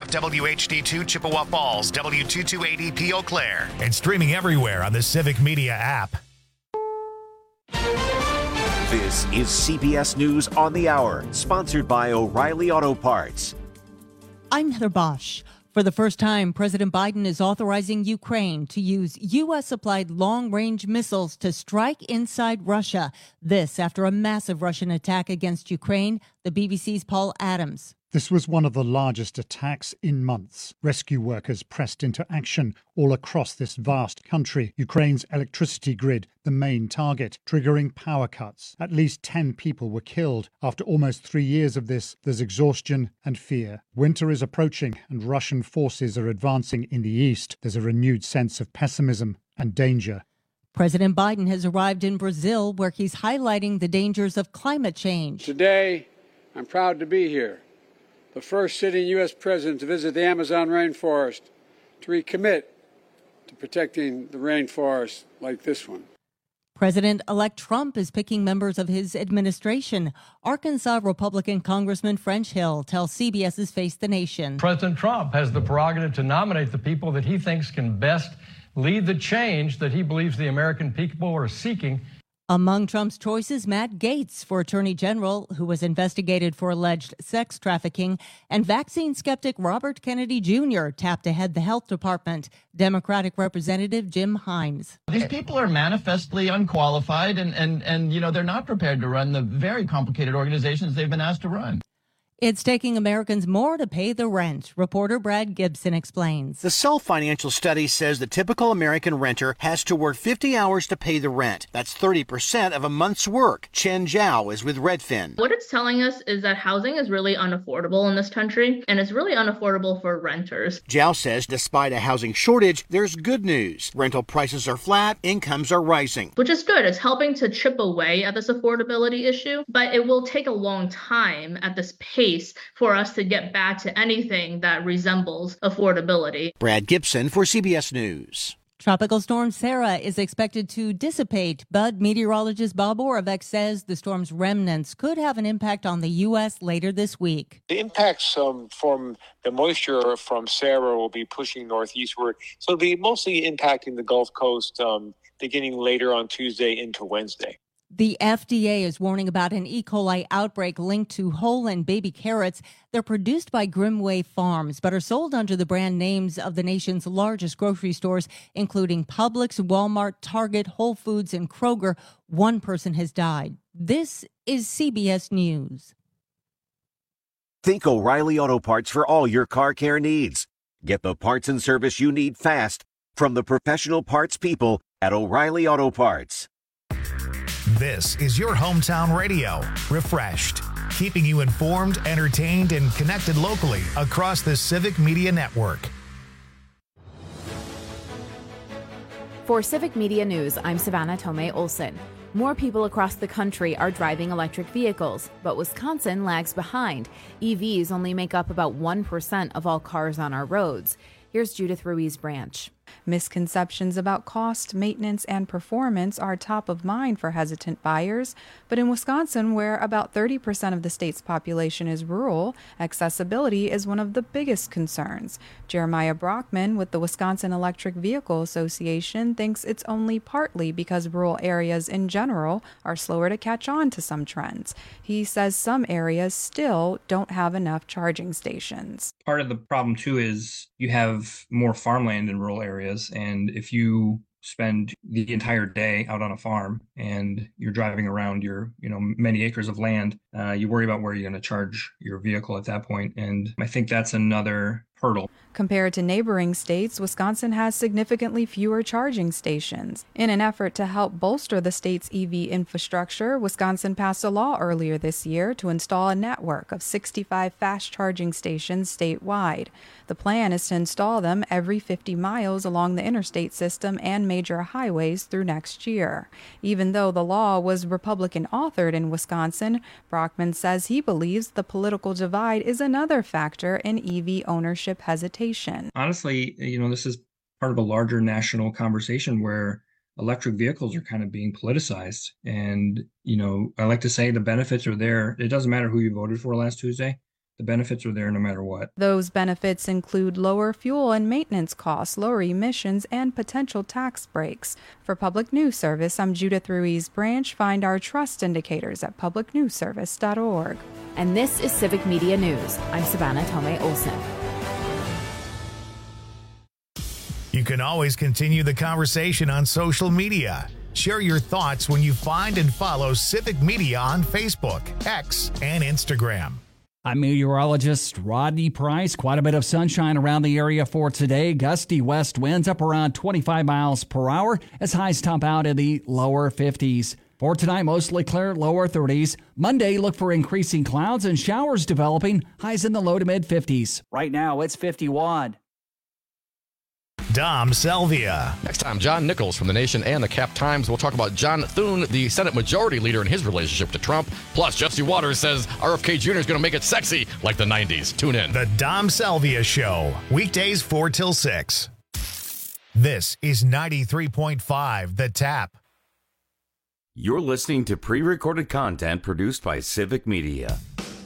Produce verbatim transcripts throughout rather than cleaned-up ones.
W H D two Chippewa Falls, W two two eight E P Eau Claire, and streaming everywhere on the Civic Media app. This is C B S News on the Hour, sponsored by O'Reilly Auto Parts. I'm Heather Bosch. For the first time, President Biden is authorizing Ukraine to use U S-supplied long-range missiles to strike inside Russia. This after a massive Russian attack against Ukraine. The B B C's Paul Adams. This was one of the largest attacks in months. Rescue workers pressed into action all across this vast country. Ukraine's electricity grid, the main target, triggering power cuts. At least ten people were killed. After almost three years of this, there's exhaustion and fear. Winter is approaching and Russian forces are advancing in the east. There's a renewed sense of pessimism and danger. President Biden has arrived in Brazil, where he's highlighting the dangers of climate change. Today, I'm proud to be here. The first sitting U S president to visit the Amazon rainforest, to recommit to protecting the rainforest like this one. President-elect Trump is picking members of his administration. Arkansas Republican Congressman French Hill tells CBS's Face the Nation. President Trump has the prerogative to nominate the people that he thinks can best lead the change that he believes the American people are seeking. Among Trump's choices, Matt Gaetz for Attorney General, who was investigated for alleged sex trafficking, and vaccine skeptic Robert Kennedy Junior tapped to head the health department. Democratic Representative Jim Himes. These people are manifestly unqualified and, and, and, you know, they're not prepared to run the very complicated organizations they've been asked to run. It's taking Americans more to pay the rent. Reporter Brad Gibson explains. The Self Financial Study says the typical American renter has to work fifty hours to pay the rent. That's thirty percent of a month's work. Chen Zhao is with Redfin. What it's telling us is that housing is really unaffordable in this country, and it's really unaffordable for renters. Zhao says despite a housing shortage, there's good news. Rental prices are flat, incomes are rising. Which is good. It's helping to chip away at this affordability issue, but it will take a long time at this pace for us to get back to anything that resembles affordability. Brad Gibson for C B S News. Tropical storm Sarah is expected to dissipate, but meteorologist Bob Oravec says the storm's remnants could have an impact on the U S later this week. The impacts um, from the moisture from Sarah will be pushing northeastward, so it'll be mostly impacting the Gulf Coast um, beginning later on Tuesday into Wednesday. The F D A is warning about an E. coli outbreak linked to whole and baby carrots. They're produced by Grimway Farms, but are sold under the brand names of the nation's largest grocery stores, including Publix, Walmart, Target, Whole Foods, and Kroger. One person has died. This is C B S News. Think O'Reilly Auto Parts for all your car care needs. Get the parts and service you need fast from the professional parts people at O'Reilly Auto Parts. This is your hometown radio, Refreshed, keeping you informed, entertained, and connected locally across the Civic Media Network. For Civic Media News, I'm Savannah Tomei Olson. More people across the country are driving electric vehicles, but Wisconsin lags behind. E Vs only make up about one percent of all cars on our roads. Here's Judith Ruiz Branch. Misconceptions about cost, maintenance, and performance are top of mind for hesitant buyers. But in Wisconsin, where about thirty percent of the state's population is rural, accessibility is one of the biggest concerns. Jeremiah Brockman with the Wisconsin Electric Vehicle Association thinks it's only partly because rural areas in general are slower to catch on to some trends. He says some areas still don't have enough charging stations. Part of the problem, too, is you have more farmland in rural areas. And if you spend the entire day out on a farm and you're driving around your, you know, many acres of land, uh, you worry about where you're going to charge your vehicle at that point. And I think that's another hurdle. Compared to neighboring states, Wisconsin has significantly fewer charging stations. In an effort to help bolster the state's E V infrastructure, Wisconsin passed a law earlier this year to install a network of sixty-five fast charging stations statewide. The plan is to install them every fifty miles along the interstate system and major highways through next year. Even though the law was Republican-authored in Wisconsin, Brockman says he believes the political divide is another factor in E V ownership hesitation. Honestly, you know, this is part of a larger national conversation where electric vehicles are kind of being politicized. And, you know, I like to say the benefits are there. It doesn't matter who you voted for last Tuesday. the benefits are there no matter what. Those benefits include lower fuel and maintenance costs, lower emissions, and potential tax breaks. For Public News Service, I'm Judith Ruiz Branch. Find our trust indicators at public news service dot org. And this is Civic Media News. I'm Savannah Tomei Olson. You can always continue the conversation on social media. Share your thoughts when you find and follow Civic Media on Facebook, X, and Instagram. I'm meteorologist Rodney Price. Quite a bit of sunshine around the area for today. Gusty west winds up around twenty-five miles per hour as highs top out in the lower fifties. For tonight, mostly clear, lower thirties. Monday, look for increasing clouds and showers developing, highs in the low to mid fifties. Right now, it's fifty-one. Dom Salvia. Next time, John Nichols from The Nation and the Cap Times will talk about John Thune, the Senate Majority Leader, and his relationship to Trump. Plus, Jesse Waters says R F K Junior is going to make it sexy like the nineties. Tune in. The Dom Salvia Show, weekdays four till six. This is ninety-three point five The Tap. You're listening to pre-recorded content produced by Civic Media.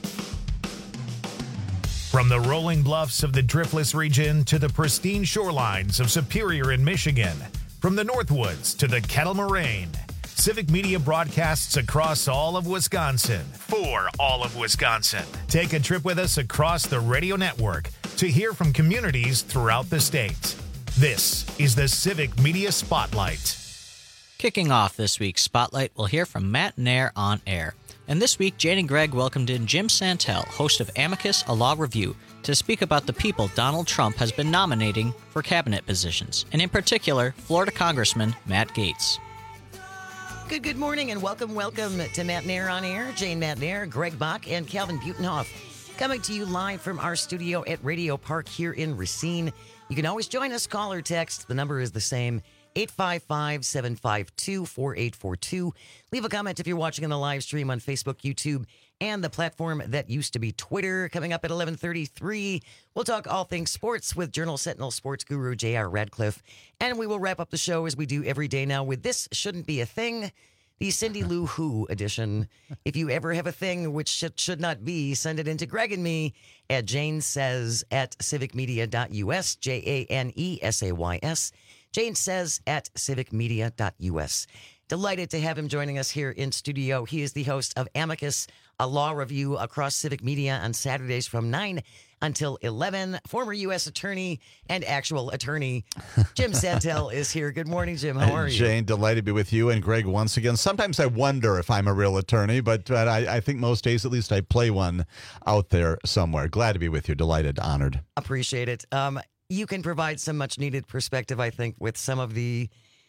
From the rolling bluffs of the Driftless region to the pristine shorelines of Superior in Michigan, from the Northwoods to the Kettle Moraine, Civic Media broadcasts across all of Wisconsin for all of Wisconsin. Take a trip with us across the radio network to hear from communities throughout the state. This is the Civic Media Spotlight. Kicking off this week's Spotlight, we'll hear from Matt Nair on air. And this week, Jane and Greg welcomed in Jim Santel, host of Amicus, a Law Review, to speak about the people Donald Trump has been nominating for cabinet positions, and in particular, Florida Congressman Matt Gaetz. Good, good morning, and welcome, welcome to Matt Nair on Air. Jane Matt Nair, Greg Bach, and Calvin Butenhoff coming to you live from our studio at Radio Park here in Racine. You can always join us, call or text. The number is the same, eight five five, seven five two, four eight four two. Leave a comment if you're watching on the live stream on Facebook, YouTube, and the platform that used to be Twitter. Coming up at eleven thirty-three, we'll talk all things sports with Journal Sentinel sports guru J R Radcliffe. And we will wrap up the show as we do every day now with This Shouldn't Be a Thing, the Cindy Lou Who edition. If you ever have a thing which should, should not be, send it into Greg and me at Jane Says at civic media dot U S, J A N E S A Y S. Jane Says at civic media dot U S. Delighted to have him joining us here in studio. He is the host of Amicus, a law review across Civic Media on Saturdays from nine until eleven. Former U S attorney and actual attorney Jim Santel is here. Good morning, Jim. How are you? Jane, delighted to be with you and Greg once again. Sometimes I wonder if I'm a real attorney, but, but I, I think most days at least I play one out there somewhere. Glad to be with you. Delighted, honored. Appreciate it. Um, you can provide some much-needed perspective, I think, with some of the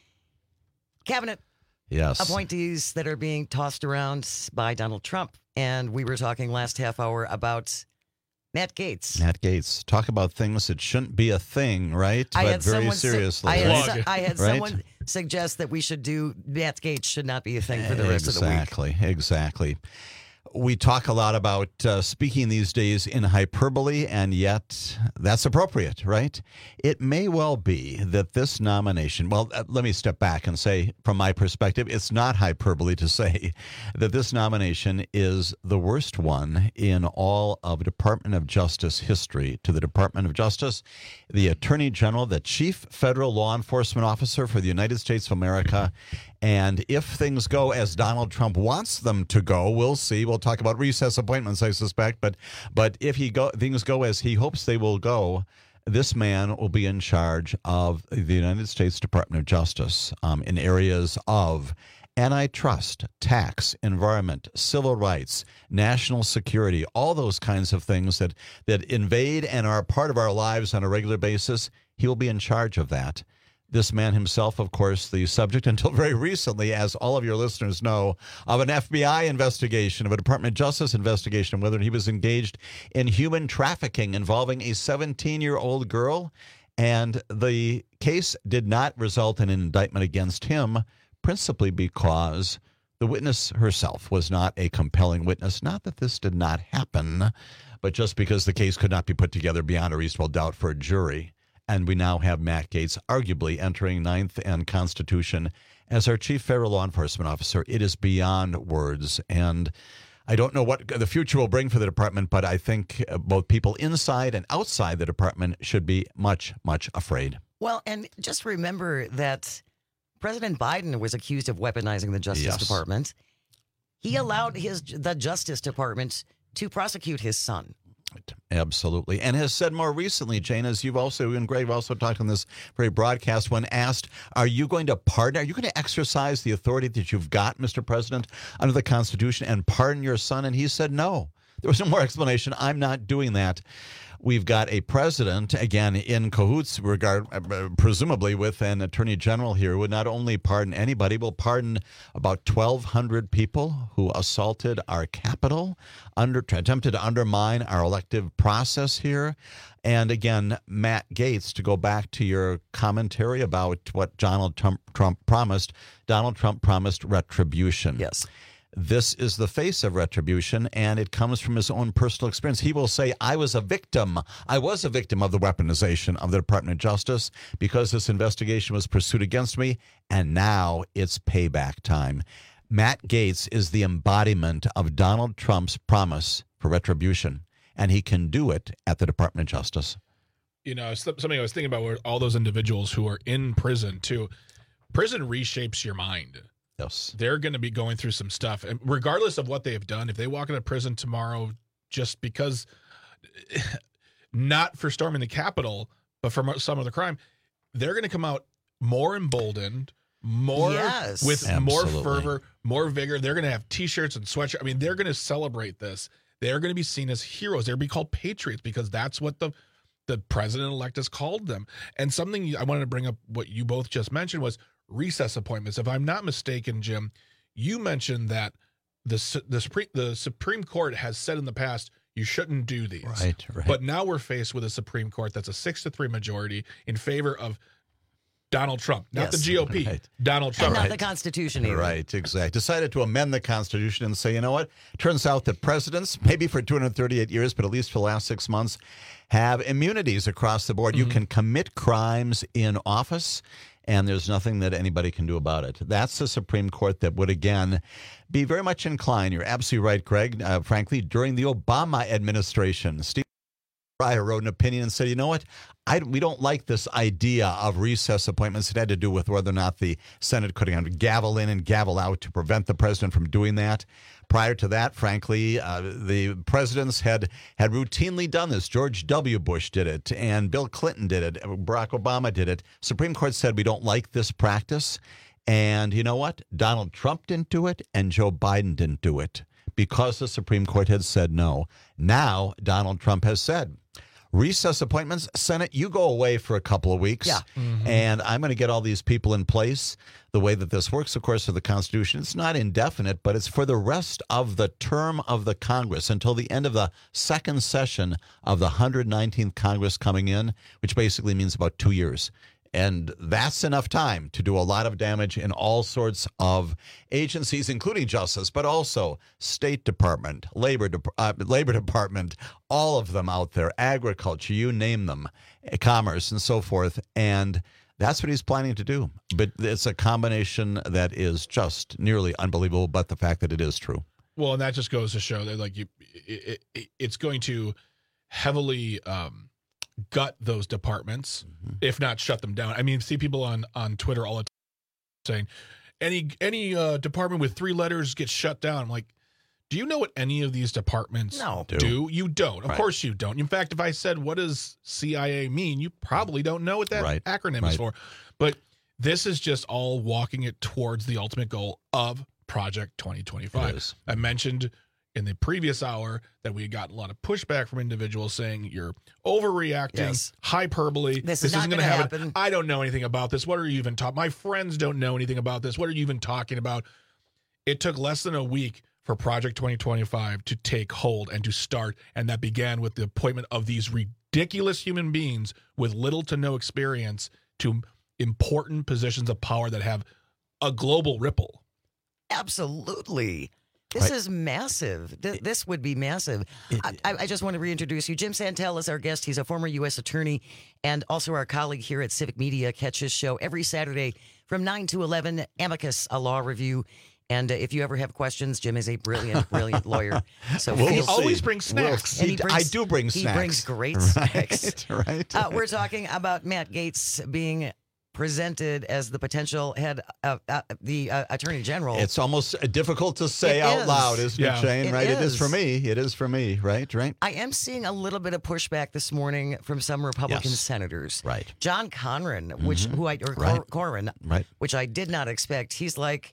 cabinet yes. appointees that are being tossed around by Donald Trump. And we were talking last half hour about Matt Gaetz. Matt Gaetz. Talk about things that shouldn't be a thing, right? I but had very someone seriously. Su- I had, right? su- I had right? someone suggest that we should do Matt Gaetz should not be a thing for the rest exactly, of the week. Exactly, exactly. We talk a lot about uh, speaking these days in hyperbole, and yet that's appropriate, right? It may well be that this nomination, well, uh, let me step back and say, from my perspective, it's not hyperbole to say that this nomination is the worst one in all of Department of Justice history. To the Department of Justice, the Attorney General, the Chief Federal Law Enforcement Officer for the United States of America. And if things go as Donald Trump wants them to go, we'll see. We'll talk about recess appointments, I suspect. But but if he go, things go as he hopes they will go, this man will be in charge of the United States Department of Justice um, in areas of antitrust, tax, environment, civil rights, national security, all those kinds of things that, that invade and are part of our lives on a regular basis. He will be in charge of that. This man himself, of course, the subject until very recently, as all of your listeners know, of an F B I investigation, of a Department of Justice investigation, whether he was engaged in human trafficking involving a seventeen-year-old girl. And the case did not result in an indictment against him, principally because the witness herself was not a compelling witness. Not that this did not happen, but just because the case could not be put together beyond a reasonable doubt for a jury. And we now have Matt Gaetz arguably entering ninth and Constitution as our Chief Federal Law Enforcement Officer. It is beyond words. And I don't know what the future will bring for the department, but I think both people inside and outside the department should be much, much afraid. Well, and just remember that President Biden was accused of weaponizing the Justice Yes. Department. He allowed his the Justice Department to prosecute his son. Absolutely. And has said more recently, Jane, as you've also, and Greg also talked on this very broadcast, when asked, are you going to pardon, are you going to exercise the authority that you've got, Mister President, under the Constitution and pardon your son? And he said no. There was no more explanation. I'm not doing that. We've got a president, again, in cahoots, regard, uh, presumably with an attorney general here, who would not only pardon anybody, will pardon about twelve hundred people who assaulted our Capitol, under, attempted to undermine our elective process here. And again, Matt Gaetz, to go back to your commentary about what Donald Trump, Trump promised, Donald Trump promised retribution. Yes. This is the face of retribution, and it comes from his own personal experience. He will say, I was a victim. I was a victim of the weaponization of the Department of Justice because this investigation was pursued against me, and now it's payback time. Matt Gaetz is the embodiment of Donald Trump's promise for retribution, and he can do it at the Department of Justice. You know, something I was thinking about were all those individuals who are in prison, too. Prison reshapes your mind. Yes. They're going to be going through some stuff. And regardless of what they have done, if they walk into prison tomorrow just because, not for storming the Capitol, but for some other crime, they're going to come out more emboldened, more Yes. with Absolutely. more fervor, more vigor. They're going to have T-shirts and sweatshirts. I mean, they're going to celebrate this. They're going to be seen as heroes. They're going to be called patriots because that's what the the president-elect has called them. And something I wanted to bring up, what you both just mentioned, was recess appointments. If I'm not mistaken, Jim, you mentioned that the the Supreme the Supreme Court has said in the past you shouldn't do these. Right, right. But now we're faced with a Supreme Court that's a six to three majority in favor of Donald Trump, not Yes. the G O P. Right. Donald And Trump. not Right. the Constitution either. Right, exactly. Decided to amend the Constitution and say, you know what? Turns out that presidents, maybe for two hundred thirty-eight years, but at least for the last six months, have immunities across the board. Mm-hmm. You can commit crimes in office, and there's nothing that anybody can do about it. That's the Supreme Court that would, again, be very much inclined. You're absolutely right, Greg. Uh, frankly, during the Obama administration, Steve Breyer wrote an opinion and said, you know what? I, we don't like this idea of recess appointments. It had to do with whether or not the Senate could gavel in and gavel out to prevent the president from doing that. Prior to that, frankly, uh, the presidents had, had routinely done this. George W. Bush did it, and Bill Clinton did it. Barack Obama did it. Supreme Court said we don't like this practice. And you know what? Donald Trump didn't do it, and Joe Biden didn't do it because the Supreme Court had said no. Now, Donald Trump has said, recess appointments, Senate, you go away for a couple of weeks. Yeah. Mm-hmm. And I'm going to get all these people in place. The way that this works, of course, for the Constitution, it's not indefinite, but it's for the rest of the term of the Congress until the end of the second session of the one hundred nineteenth Congress coming in, which basically means about two years. And that's enough time to do a lot of damage in all sorts of agencies, including justice, but also State Department, Labor, De- uh, Labor Department, all of them out there, agriculture, you name them, commerce and so forth. And that's what he's planning to do. But it's a combination that is just nearly unbelievable, but the fact that it is true. Well, and that just goes to show that, like, you, it, it, it's going to heavily um, gut those departments, mm-hmm. if not shut them down. I mean, see people on, on Twitter all the time saying any any uh, department with three letters gets shut down. I'm like, do you know what any of these departments no. do? do? You don't. Of right. course you don't. In fact, if I said, what does C I A mean? You probably don't know what that right. acronym right. is for. But this is just all walking it towards the ultimate goal of Project twenty twenty-five. I mentioned in the previous hour that we got a lot of pushback from individuals saying you're overreacting, yes. hyperbole. This, this is isn't going to happen. happen. I don't know anything about this. What are you even talking? My friends don't know anything about this. What are you even talking about? It took less than a week for Project twenty twenty-five to take hold and to start, and that began with the appointment of these ridiculous human beings with little to no experience to important positions of power that have a global ripple. Absolutely. This Right. is massive. Th- this would be massive. I, I just want to reintroduce you. Jim Santel is our guest. He's a former U S attorney and also our colleague here at Civic Media. Catch his show every Saturday from nine to eleven, Amicus, a law review. And uh, if you ever have questions, Jim is a brilliant, brilliant lawyer. So We'll feel- see. always bring snacks. And he He- brings- I do bring he snacks. brings great Right, snacks. right. Uh, we're talking about Matt Gaetz being presented as the potential head of uh, the uh, Attorney General. It's almost difficult to say It out is. loud, isn't Yeah. it, Shane? It right? It is is. for me. It is for me. Right? Right? I am seeing a little bit of pushback this morning from some Republican Yes. senators. Right. John Conran, which Mhm. who I or Right. Cor- Corwin, Right. which I did not expect. He's like,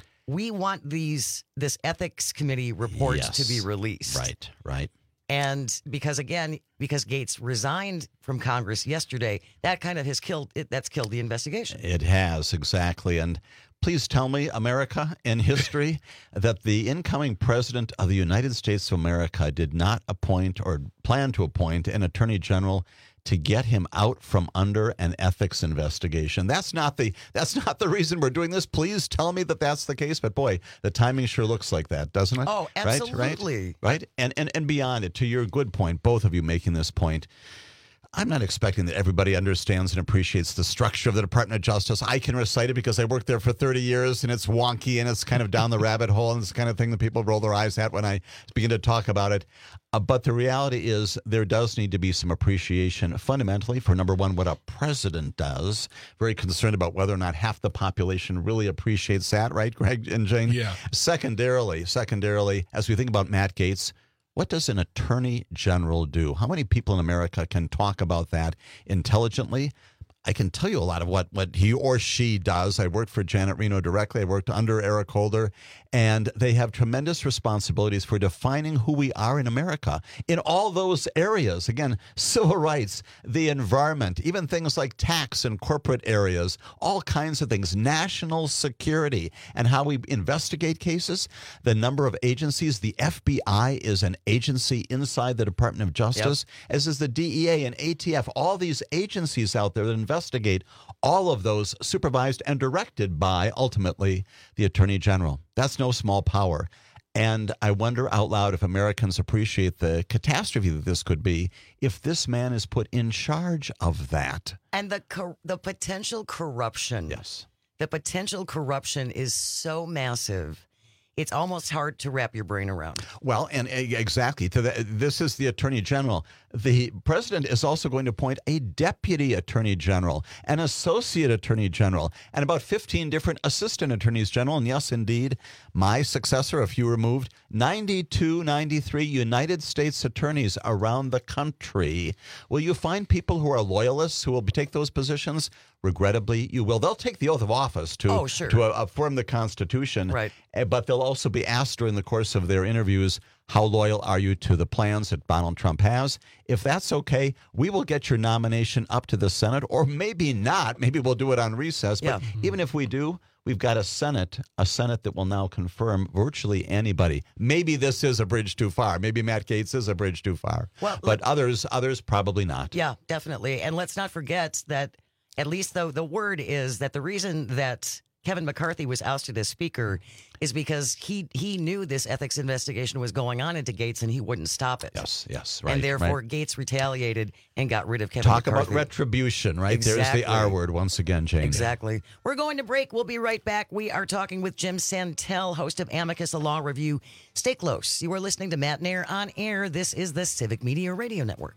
we want these this ethics committee report Yes. to be released. Right. Right. And because again, because Gaetz resigned from Congress yesterday, that kind of has killed it. That's killed the investigation. It has, exactly. And please tell me, America, in history, that the incoming president of the United States of America did not appoint or plan to appoint an attorney general to get him out from under an ethics investigation. That's not the that's not the reason we're doing this. Please tell me that that's the case. But boy, the timing sure looks like that, doesn't it? Oh, Right, absolutely. Right, right? And, and, and beyond it, to your good point, both of you making this point, I'm not expecting that everybody understands and appreciates the structure of the Department of Justice. I can recite it because I worked there for thirty years, and it's wonky, and it's kind of down the rabbit hole, and it's the kind of thing that people roll their eyes at when I begin to talk about it. Uh, but the reality is there does need to be some appreciation fundamentally for, number one, what a president does. Very concerned about whether or not half the population really appreciates that, right, Greg and Jane? Yeah. Secondarily, secondarily, as we think about Matt Gaetz, what does an attorney general do? How many people in America can talk about that intelligently? I can tell you a lot of what, what he or she does. I worked for Janet Reno directly. I worked under Eric Holder, and they have tremendous responsibilities for defining who we are in America in all those areas. Again, civil rights, the environment, even things like tax and corporate areas, all kinds of things, national security, and how we investigate cases, the number of agencies. The F B I is an agency inside the Department of Justice, yep. as is the D E A and A T F, all these agencies out there that investigate, all of those supervised and directed by, ultimately, the Attorney General. That's no small power. And I wonder out loud if Americans appreciate the catastrophe that this could be if this man is put in charge of that. And the cor- the potential corruption. Yes. The potential corruption is so massive. It's almost hard to wrap your brain around. Well, and uh, exactly. To the, this is the Attorney General. The president is also going to appoint a deputy attorney general, an associate attorney general, and about fifteen different assistant attorneys general. And yes, indeed, my successor, a few removed, ninety-two, ninety-three United States attorneys around the country. Will you find people who are loyalists who will take those positions? Regrettably, you will. They'll take the oath of office to, oh, sure. to uh, affirm the Constitution. Right. But they'll also be asked during the course of their interviews, how loyal are you to the plans that Donald Trump has? If that's okay, we will get your nomination up to the Senate, or maybe not. Maybe we'll do it on recess. But yeah. even if we do, we've got a Senate, a Senate that will now confirm virtually anybody. Maybe this is a bridge too far. Maybe Matt Gaetz is a bridge too far. Well, but others, others probably not. Yeah, definitely. And let's not forget that, at least though the word is that the reason that Kevin McCarthy was ousted as Speaker is because he he knew this ethics investigation was going on into Gaetz and he wouldn't stop it. Yes, yes, right. And therefore, right. Gaetz retaliated and got rid of Kevin Talk McCarthy. about retribution, right? Exactly. There's the R word once again, Jane. Exactly. We're going to break. We'll be right back. We are talking with Jim Santel, host of Amicus, a law review. Stay close. You are listening to Matt Nair on Air. This is the Civic Media Radio Network.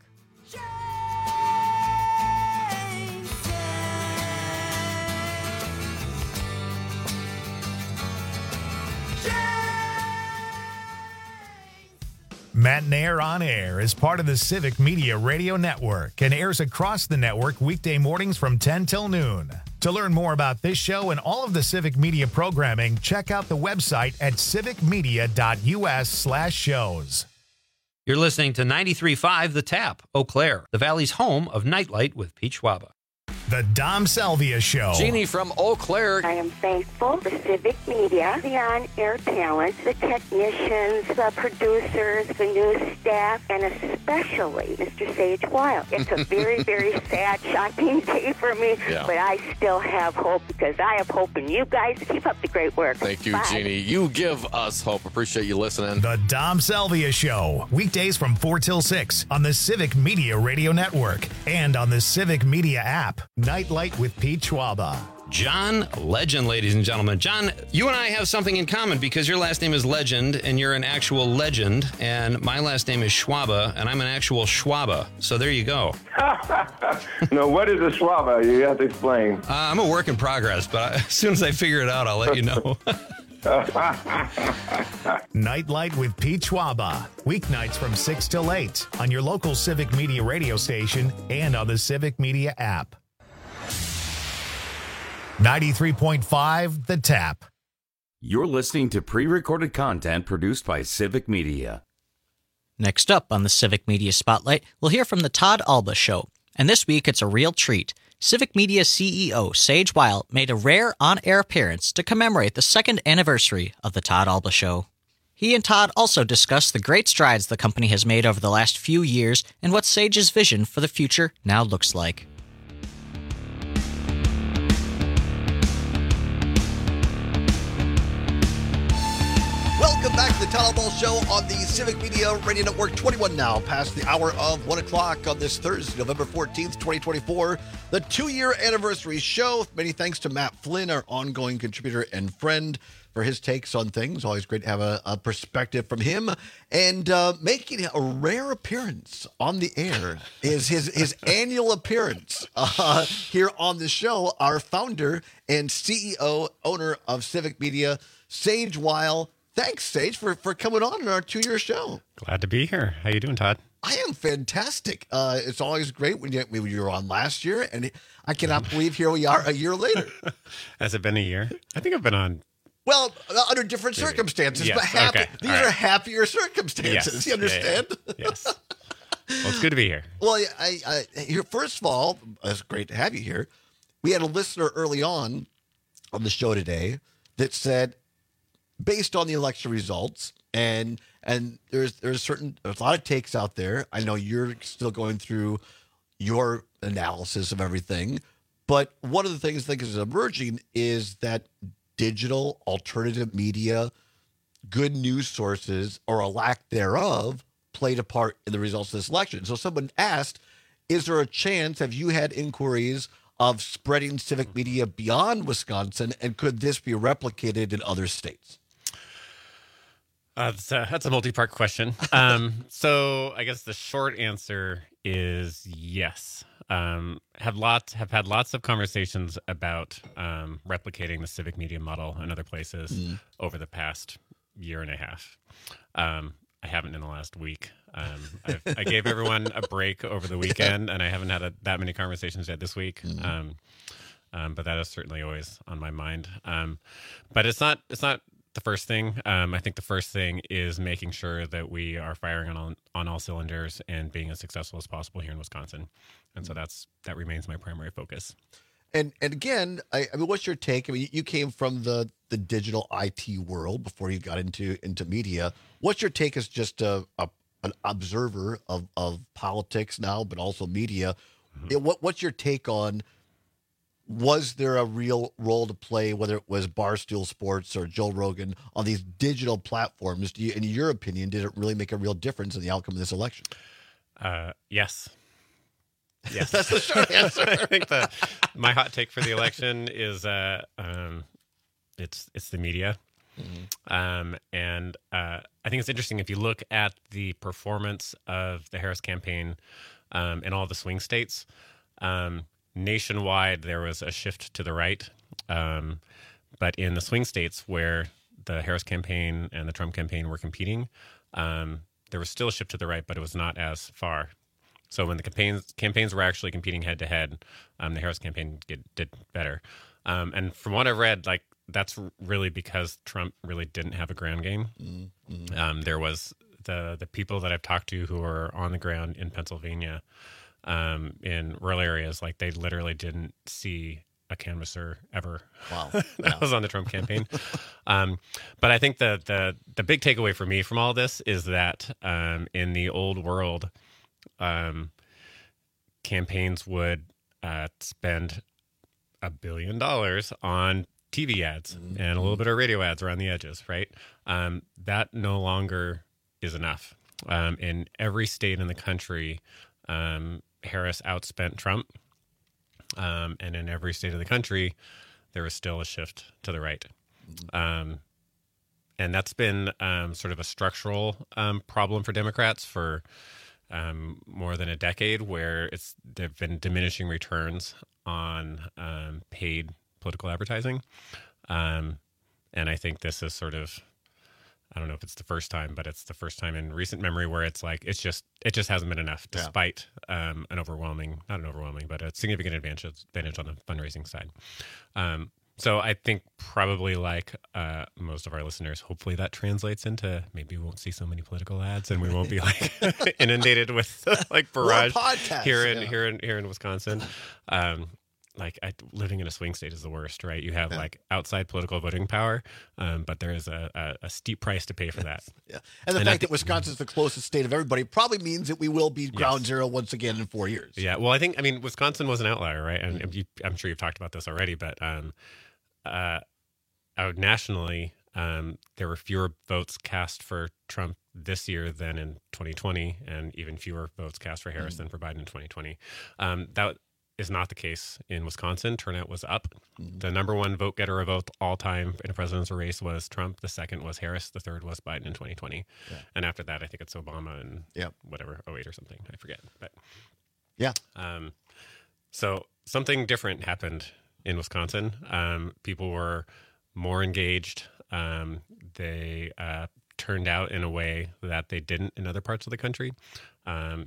Matt Nair on Air is part of the Civic Media Radio Network and airs across the network weekday mornings from ten till noon. To learn more about this show and all of the Civic Media programming, check out the website at civicmedia.us slash shows. You're listening to ninety-three point five The Tap, Eau Claire, the Valley's home of Nightlight with Pete Schwaba. The Dom Salvia Show. Jeannie from Eau Claire. I am thankful for Civic Media, the on-air talent, the technicians, the producers, the news staff, and especially Mister Sage Wild. It's a very, very sad, shocking day for me, yeah. but I still have hope because I have hope in you guys. Keep up the great work. Thank you, Bye. Jeannie. You give us hope. Appreciate you listening. The Dom Salvia Show. Weekdays from four till six on the Civic Media Radio Network and on the Civic Media app. Nightlight with Pete Schwaba. John Legend, ladies and gentlemen. John, you and I have something in common because your last name is Legend and you're an actual legend, and my last name is Schwabe and I'm an actual Schwabe. So there you go. No, what is a Schwabe? You have to explain. Uh, I'm a work in progress, but as soon as I figure it out, I'll let you know. Nightlight with Pete Schwabe. Weeknights from six till eight on your local Civic Media radio station and on the Civic Media app. ninety-three point five The Tap. You're listening to pre-recorded content produced by Civic Media. Next up on the Civic Media Spotlight, we'll hear from the Todd Alba Show. And this week, it's a real treat. Civic Media C E O Sage Weil made a rare on-air appearance to commemorate the second anniversary of the Todd Alba Show. He and Todd also discussed the great strides the company has made over the last few years and what Sage's vision for the future now looks like. Welcome back to the Todd Alba Show on the Civic Media Radio Network. twenty-one now, past the hour of one o'clock on this Thursday, November fourteenth, twenty twenty-four. The two-year anniversary show. Many thanks to Matt Flynn, our ongoing contributor and friend, for his takes on things. Always great to have a, a perspective from him. And uh, making a rare appearance on the air is his, his annual appearance uh, here on the show. Our founder and C E O, owner of Civic Media, Sage Weil. Thanks, Sage, for, for coming on in our two-year show. Glad to be here. How you doing, Todd? I am fantastic. Uh, it's always great when you, when you were on last year, and I cannot believe here we are a year later. Has it been a year? I think I've been on. Well, uh, under different Maybe. circumstances, yes. but happy, okay. these right. are happier circumstances. Yes. You understand? Yeah, yeah. Yes. Well, it's good to be here. Well, I, I, here, first of all, it's great to have you here. We had a listener early on on the show today that said, based on the election results, and and there's there's certain there's a lot of takes out there. I know you're still going through your analysis of everything, but one of the things I think is emerging is that digital alternative media, good news sources, or a lack thereof, played a part in the results of this election. So someone asked, is there a chance, have you had inquiries of spreading Civic Media beyond Wisconsin, and could this be replicated in other states? Uh, that's, a, that's a multi-part question. Um, so I guess the short answer is yes. Um, have lots have had lots of conversations about um, replicating the Civic Media model in other places mm. over the past year and a half. Um, I haven't in the last week. Um, I've, I gave everyone a break over the weekend, and I haven't had a, that many conversations yet this week. Mm. Um, um, but that is certainly always on my mind. Um, but it's not. It's not. The first thing, um, I think the first thing is making sure that we are firing on all, on all cylinders and being as successful as possible here in Wisconsin. And so that's that remains my primary focus. And and again, I, I mean, what's your take? I mean, you came from the, the digital I T world before you got into into media. What's your take as just a, a an observer of, of politics now, but also media? Mm-hmm. What what's your take on? Was there a real role to play, whether it was Barstool Sports or Joe Rogan, on these digital platforms? Do you, in your opinion, did it really make a real difference in the outcome of this election? Uh, yes. Yes. That's the short answer. I think the, my hot take for the election is uh, um, it's it's the media. Mm-hmm. Um, and uh, I think it's interesting if you look at the performance of the Harris campaign um, in all the swing states. Um, Nationwide, there was a shift to the right, um, but in the swing states where the Harris campaign and the Trump campaign were competing, um, there was still a shift to the right, but it was not as far. So when the campaigns campaigns were actually competing head to head, um, the Harris campaign get, did better. Um, and from what I've read, like that's really because Trump really didn't have a ground game. Mm-hmm. Um, there was the the people that I've talked to who are on the ground in Pennsylvania. Um, in rural areas, like they literally didn't see a canvasser ever. Wow, that yeah. was on the Trump campaign. um, but I think the the the big takeaway for me from all this is that um, in the old world, um, campaigns would uh, spend a billion dollars on T V ads mm-hmm. and a little bit of radio ads around the edges, right? Um, that no longer is enough. Um, in every state in the country, um, Harris outspent Trump, um, and in every state of the country, there was still a shift to the right. Um, and that's been um, sort of a structural um, problem for Democrats for um, more than a decade, where it's there have been diminishing returns on um, paid political advertising. Um, and I think this is sort of, I don't know if it's the first time, but it's the first time in recent memory where it's like, it's just, it just hasn't been enough, despite yeah. um, an overwhelming, not an overwhelming, but a significant advantage, advantage on the fundraising side. Um, so I think probably like uh, most of our listeners, hopefully that translates into maybe we won't see so many political ads and we won't be like inundated with like barrage here in, yeah. here in, here in Wisconsin. Um, Like I, living in a swing state is the worst, right? You have yeah. like outside political voting power, um, but there is a, a, a steep price to pay for that. yeah, and the and fact that Wisconsin is the closest state of everybody probably means that we will be ground yes. zero once again in four years. Yeah, well, I think I mean Wisconsin was an outlier, right? And mm-hmm. you, I'm sure you've talked about this already, but um, uh, out nationally, um, there were fewer votes cast for Trump this year than in twenty twenty, and even fewer votes cast for Harris mm-hmm. than for Biden in twenty twenty. Um, that is not the case in Wisconsin. Turnout was up. Mm-hmm. The number one vote getter of vote all time in a presidential race was Trump. The second was Harris. The third was Biden in twenty twenty. Yeah. And after that, I think it's Obama and yeah. whatever, oh eight or something. I forget. But yeah. Um, so something different happened in Wisconsin. Um, people were more engaged. Um, they uh, turned out in a way that they didn't in other parts of the country. Um,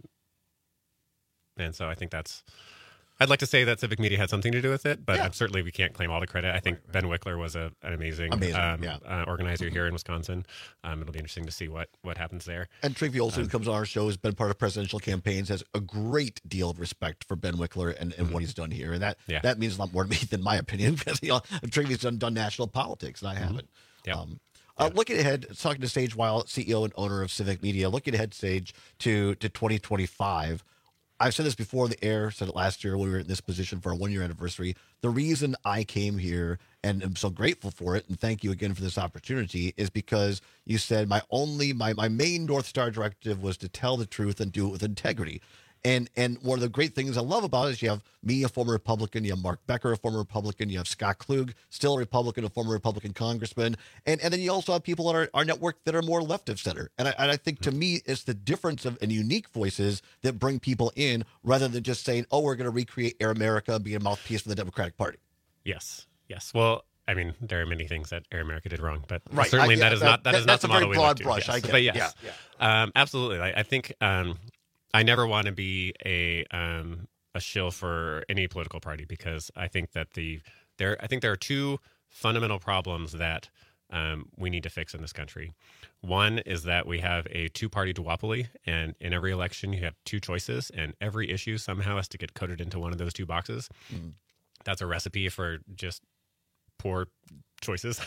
and so I think that's, I'd like to say that Civic Media had something to do with it, but yeah. certainly we can't claim all the credit. I think right, right. Ben Wickler was a, an amazing, amazing um, yeah. uh, organizer here in Wisconsin. Um, it'll be interesting to see what, what happens there. And Trygve Olsen, um, who comes on our show, has been part of presidential campaigns, has a great deal of respect for Ben Wickler and, and mm-hmm. what he's done here. And that yeah. that means a lot more to me than my opinion, because you know, Trygve's done, done national politics, and I haven't. Mm-hmm. Yeah. Um, Uh, looking ahead, talking to Sage Weil, C E O and owner of Civic Media, looking ahead, Sage, to, to twenty twenty-five. I've said this before on the air, said it last year when we were in this position for our one-year anniversary. The reason I came here, and I'm so grateful for it, and thank you again for this opportunity, is because you said my only, my, my main North Star directive was to tell the truth and do it with integrity. And and one of the great things I love about it is you have me, a former Republican, you have Mark Becker, a former Republican, you have Scott Klug, still a Republican, a former Republican congressman, and, and then you also have people on our, our network that are more left of center. And I, and I think to me, it's the difference of and unique voices that bring people in rather than just saying, oh, we're going to recreate Air America and be a mouthpiece for the Democratic Party. Yes, yes. Well, I mean, there are many things that Air America did wrong, but right. certainly I, yeah, that is that, not that, that is not the model we look to. Brush. Yes. I get but it. yes, yeah, yeah. Um, absolutely. I, I think um, I never want to be a um, a shill for any political party, because I think that the there I think there are two fundamental problems that um, we need to fix in this country. One is that we have a two-party duopoly, and in every election you have two choices, and every issue somehow has to get coded into one of those two boxes. Mm. That's a recipe for just poor choices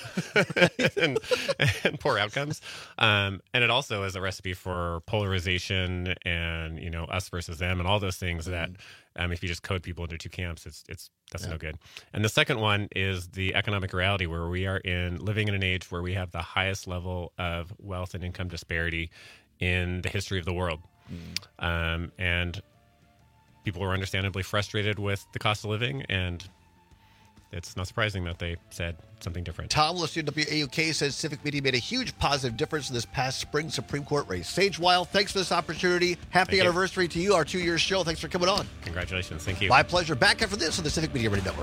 and, and poor outcomes. Um, and it also is a recipe for polarization and, you know, us versus them and all those things mm-hmm. that um, if you just code people into two camps, it's, it's, that's yeah. no good. And the second one is the economic reality, where we are in living in an age where we have the highest level of wealth and income disparity in the history of the world. Mm. Um, and people were understandably frustrated with the cost of living, and it's not surprising that they said something different. Tom, listening to W A U K, says Civic Media made a huge positive difference in this past spring Supreme Court race. Sage Weil, thanks for this opportunity. Happy Thank anniversary you. to you, our two-year show. Thanks for coming on. Congratulations. Thank you. My pleasure. Back after this on the Civic Media Radio Network.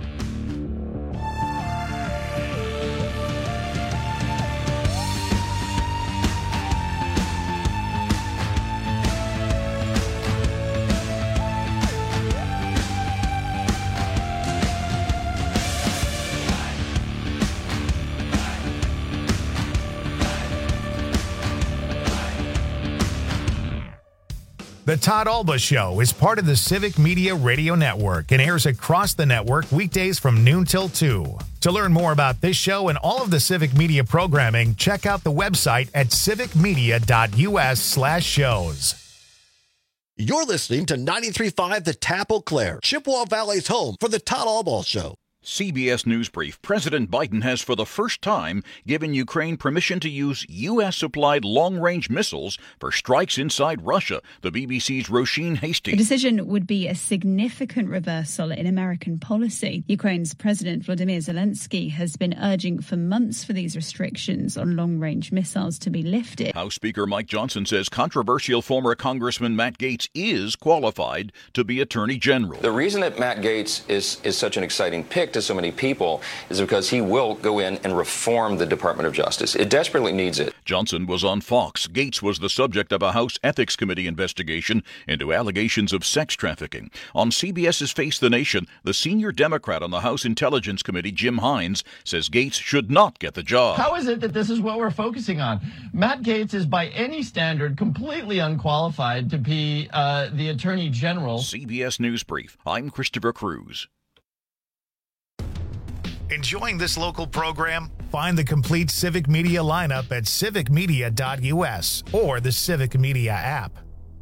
The Todd Alba Show is part of the Civic Media Radio Network and airs across the network weekdays from noon till two. To learn more about this show and all of the Civic Media programming, check out the website at civicmedia.us slash shows. You're listening to ninety-three point five The Tap Eau Claire, Chippewa Valley's home for the Todd Alba Show. C B S News Brief. President Biden has for the first time given Ukraine permission to use U S-supplied long-range missiles for strikes inside Russia. The B B C's Roisin Hastings. The decision would be a significant reversal in American policy. Ukraine's President Volodymyr Zelensky has been urging for months for these restrictions on long-range missiles to be lifted. House Speaker Mike Johnson says controversial former Congressman Matt Gaetz is qualified to be Attorney General. The reason that Matt Gaetz is, is such an exciting pick to so many people is because he will go in and reform the Department of Justice. It desperately needs it. Johnson was on Fox. Gaetz was the subject of a House Ethics Committee investigation into allegations of sex trafficking. On CBS's Face the Nation, the senior Democrat on the House Intelligence Committee, Jim Hines, says Gaetz should not get the job. How is it that this is what we're focusing on? Matt Gaetz is by any standard completely unqualified to be uh, the Attorney General. C B S News Brief. I'm Christopher Cruz. Enjoying this local program? Find the complete Civic Media lineup at civic media dot u s or the Civic Media app.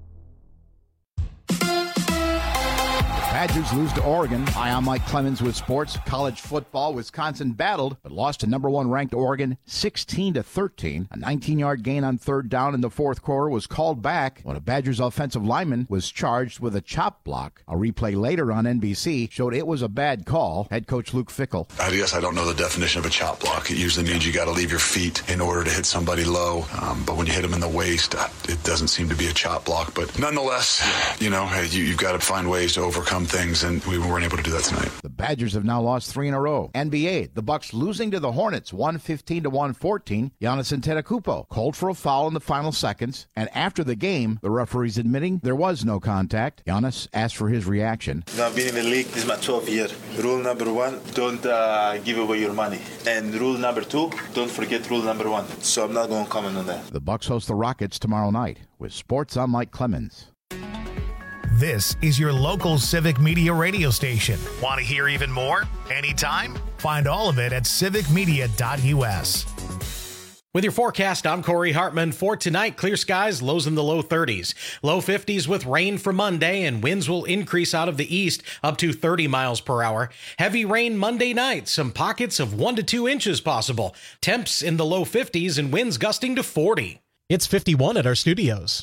Badgers lose to Oregon. Hi, I'm Mike Clemens with sports. College football, Wisconsin battled, but lost to number one ranked Oregon sixteen to thirteen. A nineteen-yard gain on third down in the fourth quarter was called back when a Badgers offensive lineman was charged with a chop block. A replay later on N B C showed it was a bad call. Head coach Luke Fickell. I guess I don't know the definition of a chop block. It usually means you got to leave your feet in order to hit somebody low. Um, but when you hit them in the waist, it doesn't seem to be a chop block. But nonetheless, you know, you, you've got to find ways to overcome things, and we weren't able to do that tonight. The Badgers have now lost three in a row. N B A, the Bucks losing to the Hornets one fifteen to one fourteen. Giannis Antetokounmpo called for a foul in the final seconds, and after the game, the referees admitting there was no contact. Giannis asked for his reaction. Now, I've been in the league, this is my twelfth year. Rule number one, don't uh, give away your money. And rule number two, don't forget rule number one. So I'm not going to comment on that. The Bucks host the Rockets tomorrow night. With sports, I'm Mike Clemens. This is your local Civic Media radio station. Want to hear even more? Anytime? Find all of it at civic media dot u s. With your forecast, I'm Corey Hartman. For tonight, clear skies, lows in the low thirties. Low fifties with rain for Monday, and winds will increase out of the east up to thirty miles per hour. Heavy rain Monday night, some pockets of one to two inches possible. Temps in the low fifties and winds gusting to forty. It's fifty-one at our studios.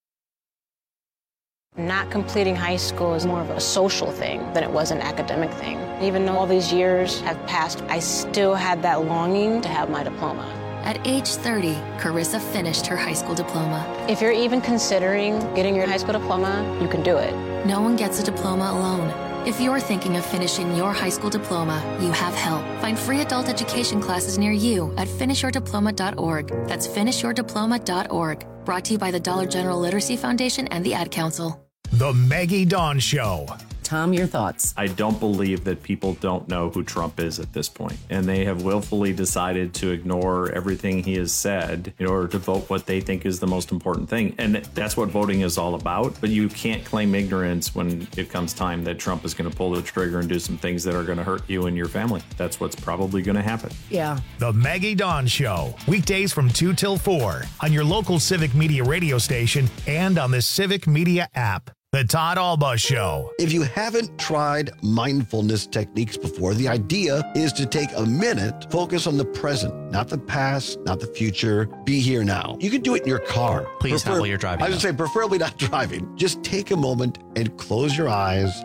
Not completing high school is more of a social thing than it was an academic thing. Even though all these years have passed, I still had that longing to have my diploma. At age thirty, Carissa finished her high school diploma. If you're even considering getting your high school diploma, you can do it. No one gets a diploma alone. If you're thinking of finishing your high school diploma, you have help. Find free adult education classes near you at finish your diploma dot org. That's finish your diploma dot org. Brought to you by the Dollar General Literacy Foundation and the Ad Council. The Maggie Dawn Show. Tom, your thoughts? I don't believe that people don't know who Trump is at this point, and they have willfully decided to ignore everything he has said in order to vote what they think is the most important thing. And that's what voting is all about. But you can't claim ignorance when it comes time that Trump is going to pull the trigger and do some things that are going to hurt you and your family. That's what's probably going to happen. Yeah. The Maggie Dawn Show. Weekdays from two till four on your local Civic Media radio station and on the Civic Media app. The Todd Alba Show. If you haven't tried mindfulness techniques before, the idea is to take a minute, focus on the present, not the past, not the future. Be here now. You can do it in your car. Please Prefer- not while you're driving. I would say preferably not driving. Just take a moment and close your eyes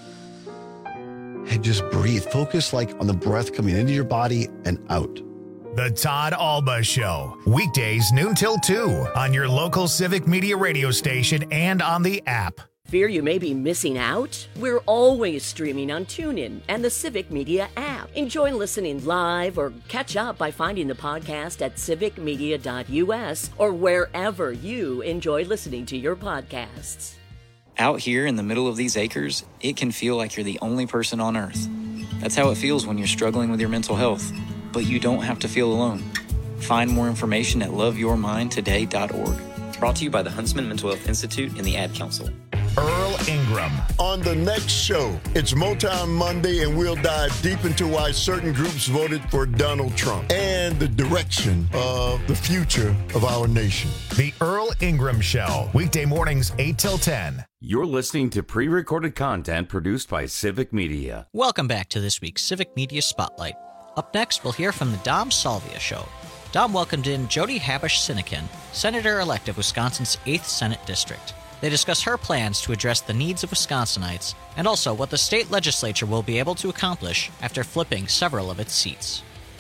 and just breathe. Focus like on the breath coming into your body and out. The Todd Alba Show. Weekdays noon till two on your local Civic Media radio station and on the app. Fear you may be missing out? We're always streaming on TuneIn and the Civic Media app. Enjoy listening live or catch up by finding the podcast at civic media dot u s or wherever you enjoy listening to your podcasts. Out here in the middle of these acres, it can feel like you're the only person on Earth. That's how it feels when you're struggling with your mental health. But you don't have to feel alone. Find more information at love your mind today dot org. Brought to you by the Huntsman Mental Health Institute and the Ad Council. Earl Ingram. On the next show, it's Motown Monday, and we'll dive deep into why certain groups voted for Donald Trump and the direction of the future of our nation. The Earl Ingram Show, weekday mornings eight till ten. You're listening to pre-recorded content produced by Civic Media. Welcome back to this week's Civic Media Spotlight. Up next, we'll hear from the Dom Salvia Show. Dom welcomed in Jody Habush-Sinykin, Senator-elect of Wisconsin's eighth Senate District. They discuss her plans to address the needs of Wisconsinites and also what the state legislature will be able to accomplish after flipping several of its seats.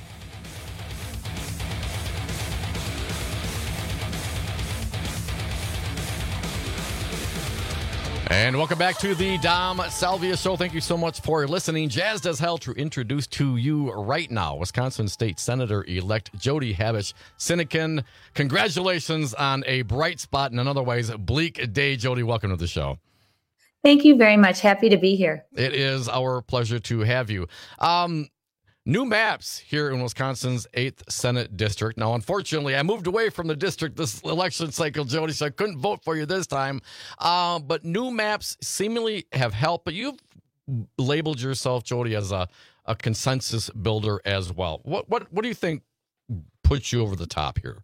And welcome back to the Dom Salvia Show. Thank you so much for listening. Jazzed as hell to introduce to you right now Wisconsin State Senator-elect Jody Habush-Sinykin. Congratulations on a bright spot in an otherwise bleak day. Jody, welcome to the show. Thank you very much. Happy to be here. It is our pleasure to have you. Um, New maps here in Wisconsin's eighth Senate District. Now, unfortunately, I moved away from the district this election cycle, Jody, so I couldn't vote for you this time. Uh, but new maps seemingly have helped. But you've labeled yourself, Jody, as a, a consensus builder as well. What what what do you think puts you over the top here?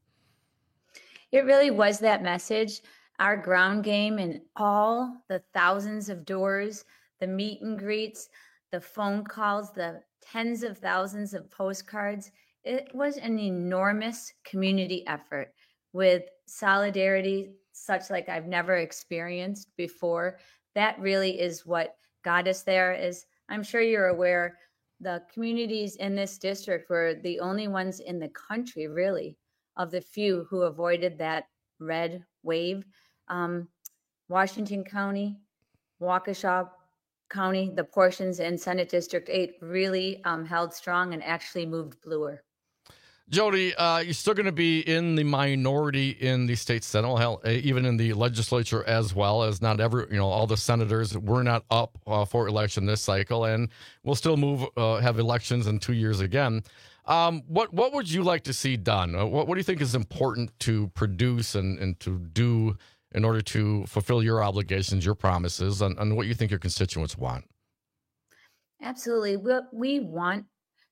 It really was that message. Our ground game and all the thousands of doors, the meet and greets, the phone calls, the tens of thousands of postcards. It was an enormous community effort with solidarity such like I've never experienced before. That really is what got us there. Is I'm sure you're aware, the communities in this district were the only ones in the country, really, of the few who avoided that red wave. Um, Washington County, Waukesha County, the portions in Senate District eight really um, held strong and actually moved bluer. Jody, uh, you're still going to be in the minority in the state Senate, hell, even in the legislature as well, as not every, you know, all the senators were not up uh, for election this cycle, and we'll still move, uh, have elections in two years again. Um, what what would you like to see done? What, what do you think is important to produce and, and to do in order to fulfill your obligations, your promises, and, and what you think your constituents want? Absolutely. What we want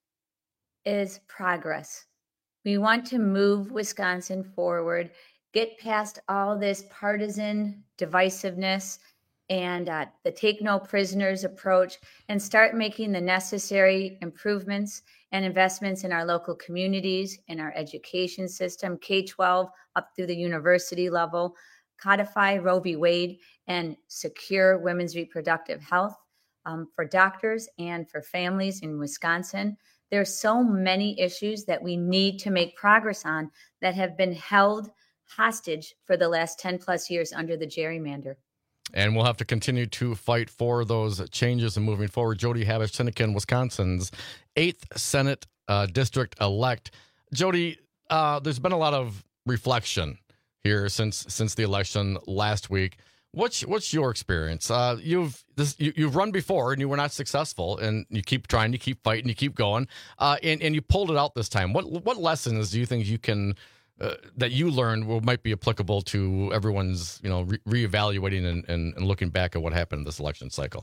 is progress. We want to move Wisconsin forward, get past all this partisan divisiveness and uh, the take no prisoners approach, and start making the necessary improvements and investments in our local communities, in our education system, K twelve up through the university level, codify Roe v. Wade, and secure women's reproductive health um, for doctors and for families in Wisconsin. There's so many issues that we need to make progress on that have been held hostage for the last ten plus years under the gerrymander. And we'll have to continue to fight for those changes and moving forward. Jody Habush-Sinykin, Wisconsin's eighth Senate uh, District elect. Jody, uh, there's been a lot of reflection here since since the election last week. What's what's your experience? Uh, you've this you, you've run before and you were not successful, and you keep trying, you keep fighting, you keep going, uh, and and you pulled it out this time. What what lessons do you think you can uh, that you learned will might be applicable to everyone's you know re- reevaluating and, and and looking back at what happened in this election cycle?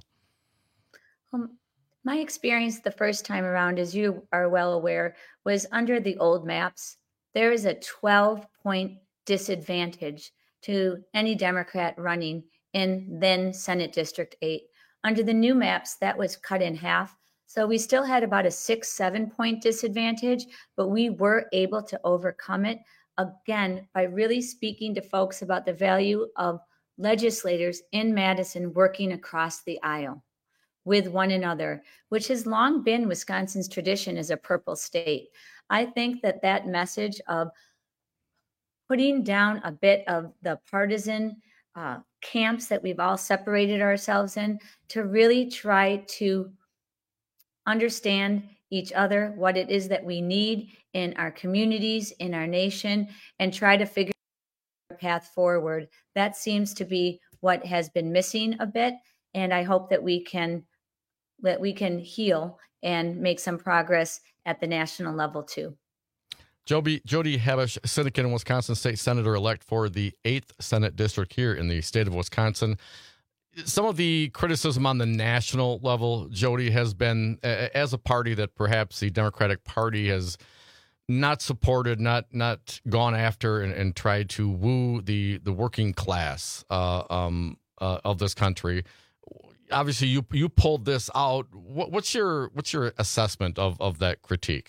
Um, my experience the first time around, as you are well aware, was under the old maps. There is a twelve point disadvantage to any Democrat running in then Senate District eight. Under the new maps, that was cut in half. So we still had about a six, seven point disadvantage, but we were able to overcome it, again, by really speaking to folks about the value of legislators in Madison working across the aisle with one another, which has long been Wisconsin's tradition as a purple state. I think that that message of putting down a bit of the partisan uh, camps that we've all separated ourselves in to really try to understand each other, what it is that we need in our communities, in our nation, and try to figure out a path forward. That seems to be what has been missing a bit, and I hope that we can that we can heal and make some progress at the national level too. Jody, Jody Habush-Sinykin, Wisconsin State Senator-elect for the eighth Senate District here in the state of Wisconsin. some of the criticism on the national level, Jody, has been as a party that perhaps the Democratic Party has not supported, not not gone after, and, and tried to woo the the working class uh, um, uh, of this country. Obviously, you you pulled this out. What, what's your what's your assessment of of that critique?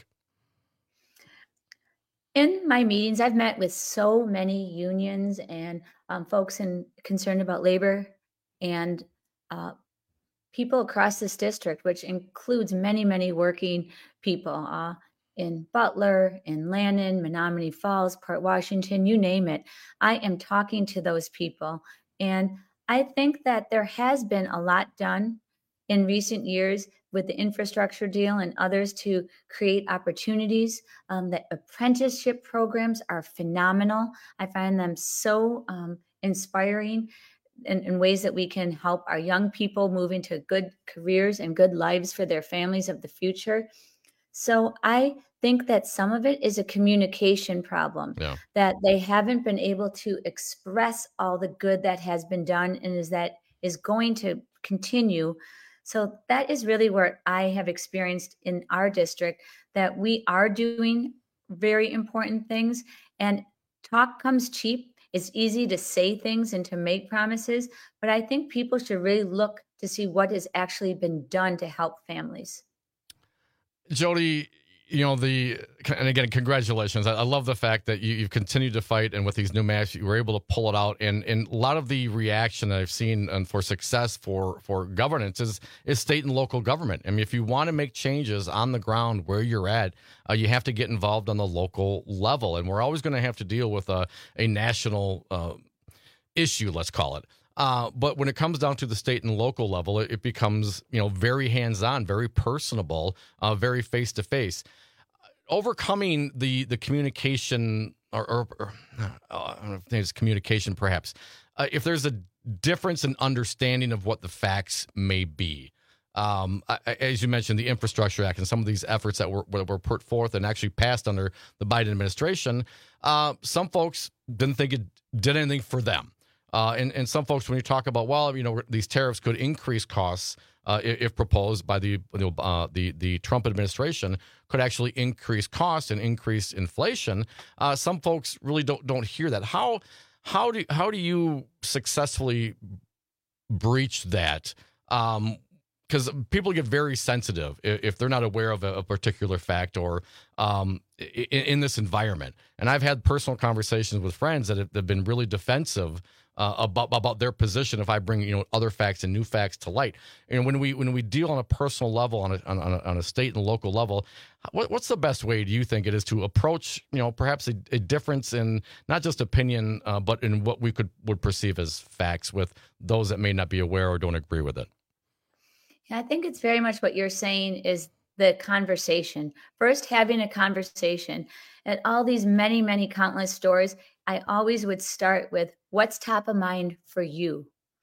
In my meetings, I've met with so many unions and um, folks in, concerned about labor and uh, people across this district, which includes many, many working people uh, in Butler, in Lannon, Menominee Falls, Port Washington, you name it. I am talking to those people. And I think that there has been a lot done in recent years with the infrastructure deal and others to create opportunities. Um, the apprenticeship programs are phenomenal. I find them so um, inspiring in, in ways that we can help our young people move into good careers and good lives for their families of the future. So I think that some of it is a communication problem, yeah. that they haven't been able to express all the good that has been done and is that is going to continue. So that is really where I have experienced in our district that we are doing very important things, and talk comes cheap. It's easy to say things and to make promises, but I think people should really look to see what has actually been done to help families. Jody, you know, the, and again, congratulations. I, I love the fact that you, you've continued to fight, and with these new maps, you were able to pull it out. And, and a lot of the reaction that I've seen and for success for, for governance is, is state and local government. I mean, if you want to make changes on the ground where you're at, uh, you have to get involved on the local level. And we're always going to have to deal with a, a national uh, issue, let's call it. Uh, but when it comes down to the state and local level, it, it becomes, you know, very hands-on, very personable, uh, very face-to-face. Overcoming the the communication, or, or, or uh, I don't know if it's communication, perhaps. Uh, if there's a difference in understanding of what the facts may be, um, I, as you mentioned, the Infrastructure Act and some of these efforts that were were put forth and actually passed under the Biden administration, uh, some folks didn't think it did anything for them. Uh, and, and some folks, when you talk about, well, you know, these tariffs could increase costs uh, if, if proposed by the uh, the the Trump administration, could actually increase costs and increase inflation. Uh, some folks really don't don't hear that. How how do how do you successfully breach that? Um, because people get very sensitive if, if they're not aware of a, a particular fact or um, in, in this environment. And I've had personal conversations with friends that have, that have been really defensive Uh, about about their position if I bring, you know, other facts and new facts to light. And when we when we deal on a personal level, on a on a, on a state and local level, what, what's the best way do you think it is to approach, you know, perhaps a, a difference in not just opinion, uh, but in what we could would perceive as facts with those that may not be aware or don't agree with it? Yeah, I think it's very much what you're saying is the conversation. First, having a conversation. At all these many, many countless stores, I always would start with what's top of mind for you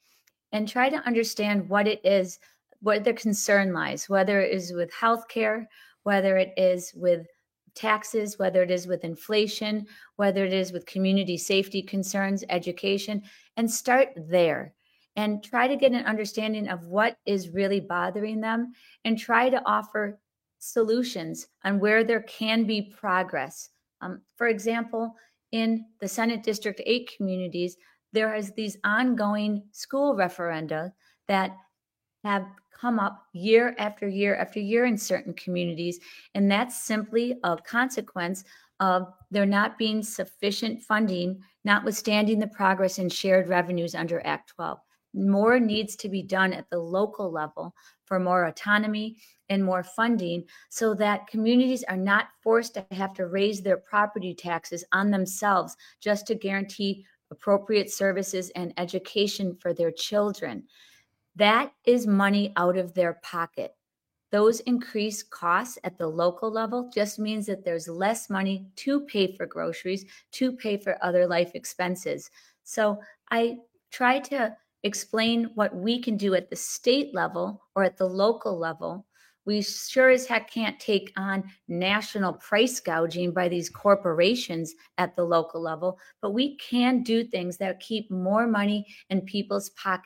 and try to understand what it is, what their concern lies, whether it is with healthcare, whether it is with taxes, whether it is with inflation, whether it is with community safety concerns, education, and start there and try to get an understanding of what is really bothering them and try to offer solutions on where there can be progress. Um, for example, in the Senate District eight communities, there is these ongoing school referenda that have come up year after year after year in certain communities. And that's simply a consequence of there not being sufficient funding, notwithstanding the progress in shared revenues under Act twelve. More needs to be done at the local level for more autonomy and more funding so that communities are not forced to have to raise their property taxes on themselves just to guarantee appropriate services and education for their children. That is money out of their pocket. Those increased costs at the local level just means that there's less money to pay for groceries, to pay for other life expenses. So I try to explain what we can do at the state level or at the local level. We sure as heck can't take on national price gouging by these corporations at the local level, but we can do things that keep more money in people's pockets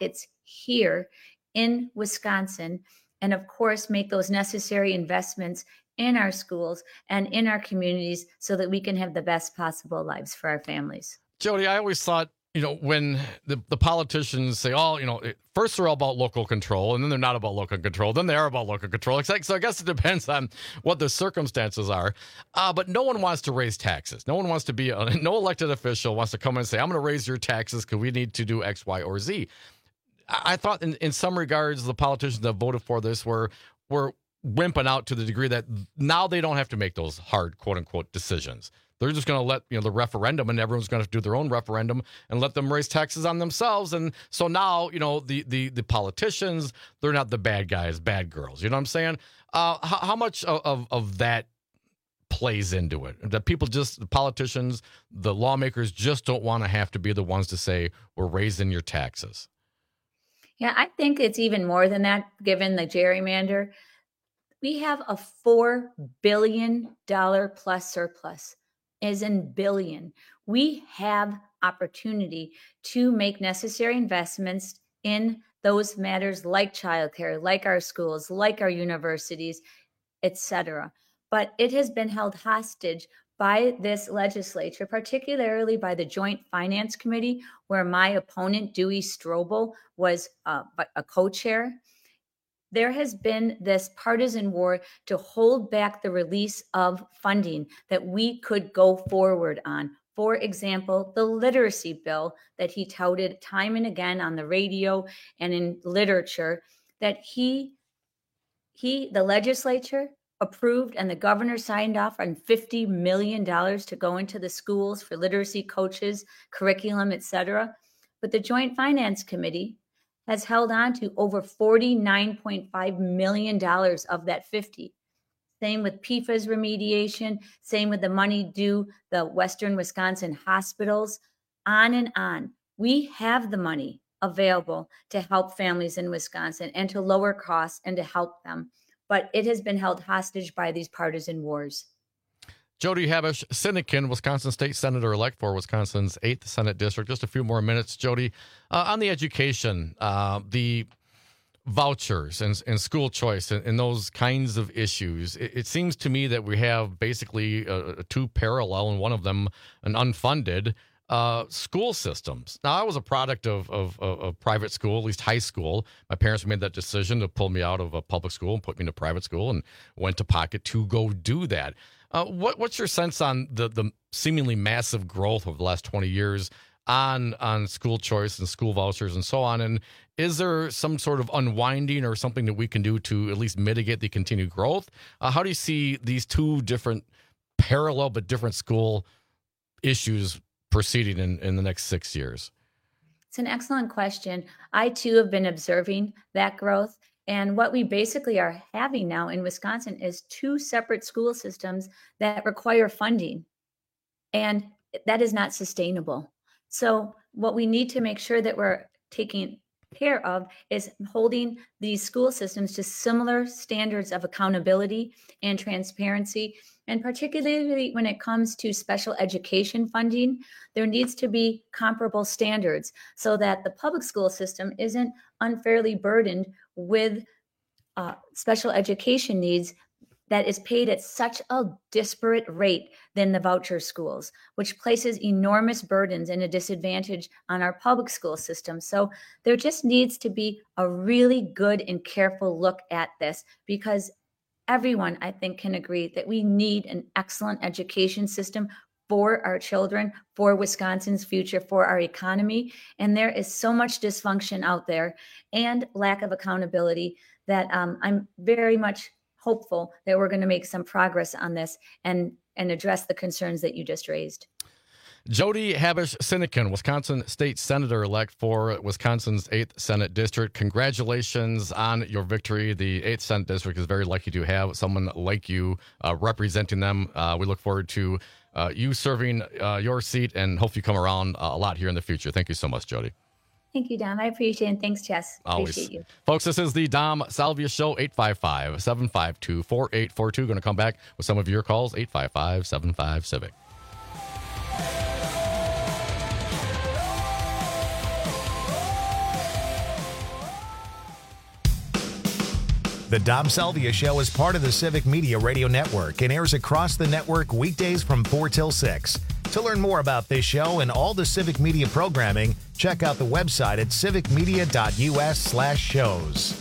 here in Wisconsin, and of course, make those necessary investments in our schools and in our communities so that we can have the best possible lives for our families. Jody, I always thought, you know, when the, the politicians say, oh, you know, first they're all about local control, and then they're not about local control, then they are about local control. It's like, so I guess it depends on what the circumstances are. Uh, but no one wants to raise taxes. No one wants to be, a, no elected official wants to come in and say, I'm going to raise your taxes because we need to do X, Y, or Z. I, I thought in, in some regards, the politicians that voted for this were were wimping out to the degree that now they don't have to make those hard, quote unquote, decisions. They're just going to let, you know, the referendum, and everyone's going to do their own referendum and let them raise taxes on themselves. And so now, you know, the the the politicians, they're not the bad guys, bad girls. You know what I'm saying? Uh, how, how much of, of, of that plays into it? That people just, the politicians, the lawmakers just don't want to have to be the ones to say, we're raising your taxes. Yeah, I think it's even more than that, given the gerrymander. We have a four billion dollars plus surplus, as in billion. We have opportunity to make necessary investments in those matters like childcare, like our schools, like our universities, et cetera. But it has been held hostage by this legislature, particularly by the Joint Finance Committee, where my opponent, Dewey Strobel, was uh, a co-chair. There has been this partisan war to hold back the release of funding that we could go forward on. For example, the literacy bill that he touted time and again on the radio and in literature, that he, he, the legislature approved and the governor signed off on fifty million dollars to go into the schools for literacy coaches, curriculum, et cetera. But the Joint Finance Committee has held on to over forty-nine point five million dollars of that fifty. Same with P F A S remediation, same with the money due the Western Wisconsin hospitals, on and on. We have the money available to help families in Wisconsin and to lower costs and to help them. But it has been held hostage by these partisan wars. Jody Habush Sinykin, Wisconsin State Senator-elect for Wisconsin's eighth Senate District. Just a few more minutes, Jody. Uh, on the education, uh, the vouchers and, and school choice and, and those kinds of issues, it, it seems to me that we have basically uh, two parallel, and one of them an unfunded uh, school systems. Now, I was a product of, of, of, of private school, at least high school. My parents made that decision to pull me out of a public school and put me in a private school, and went to pocket to go do that. Uh, what, what's your sense on the, the seemingly massive growth over the last twenty years on on school choice and school vouchers and so on? And is there some sort of unwinding or something that we can do to at least mitigate the continued growth? Uh, how do you see these two different parallel but different school issues proceeding in, in the next six years? It's an excellent question. I, too, have been observing that growth. And what we basically are having now in Wisconsin is two separate school systems that require funding. And that is not sustainable. So what we need to make sure that we're taking care of is holding these school systems to similar standards of accountability and transparency. And particularly when it comes to special education funding, there needs to be comparable standards so that the public school system isn't unfairly burdened with uh, special education needs that is paid at such a disparate rate than the voucher schools, which places enormous burdens and a disadvantage on our public school system. So there just needs to be a really good and careful look at this, because everyone, I think, can agree that we need an excellent education system for our children, for Wisconsin's future, for our economy. And there is so much dysfunction out there and lack of accountability that um, I'm very much hopeful that we're going to make some progress on this and, and address the concerns that you just raised. Jody Habush Sinykin, Wisconsin State Senator-elect for Wisconsin's eighth Senate District. Congratulations on your victory. The eighth Senate District is very lucky to have someone like you uh, representing them. Uh, we look forward to uh, you serving uh, your seat, and hope you come around uh, a lot here in the future. Thank you so much, Jody. Thank you, Dom. I appreciate it. And thanks, Jess. Always. Appreciate you. Folks, this is the Dom Salvia Show, eight five five, seven five two, four eight four two. Going to come back with some of your calls, eight five five, seven five, Civic. The Dom Salvia Show is part of the Civic Media Radio Network and airs across the network weekdays from four till six. To learn more about this show and all the Civic Media programming, check out the website at civicmedia.us slash shows.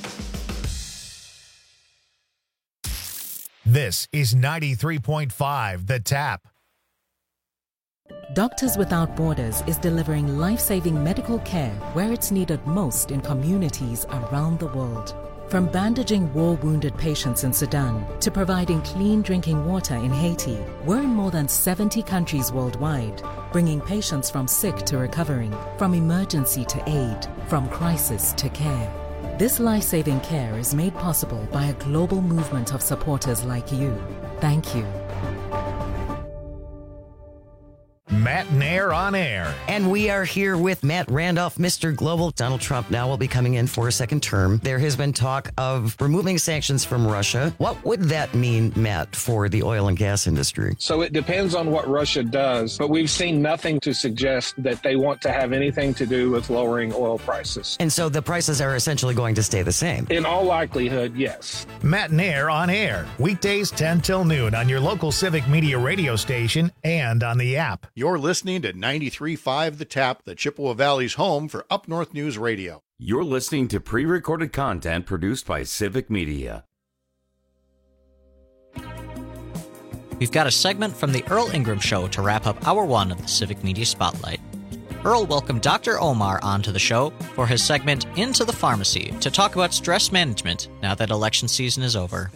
This is ninety-three point five The Tap. Doctors Without Borders is delivering life-saving medical care where it's needed most in communities around the world. From bandaging war-wounded patients in Sudan to providing clean drinking water in Haiti, we're in more than seventy countries worldwide, bringing patients from sick to recovering, from emergency to aid, from crisis to care. This life-saving care is made possible by a global movement of supporters like you. Thank you. Matt Nair on air. And we are here with Matt Randolph, Mister Global. Donald Trump now will be coming in for a second term. There has been talk of removing sanctions from Russia. What would that mean, Matt, for the oil and gas industry? So it depends on what Russia does, but we've seen nothing to suggest that they want to have anything to do with lowering oil prices. And so the prices are essentially going to stay the same? In all likelihood, yes. Matt Nair on air. Weekdays ten till noon on your local Civic Media radio station and on the app. You're listening to ninety-three point five The Tap, the Chippewa Valley's home for Up North News Radio. You're listening to pre-recorded content produced by Civic Media. We've got a segment from the Earl Ingram Show to wrap up hour one of the Civic Media Spotlight. Earl welcomed Doctor Omar onto the show for his segment Into the Pharmacy to talk about stress management now that election season is over.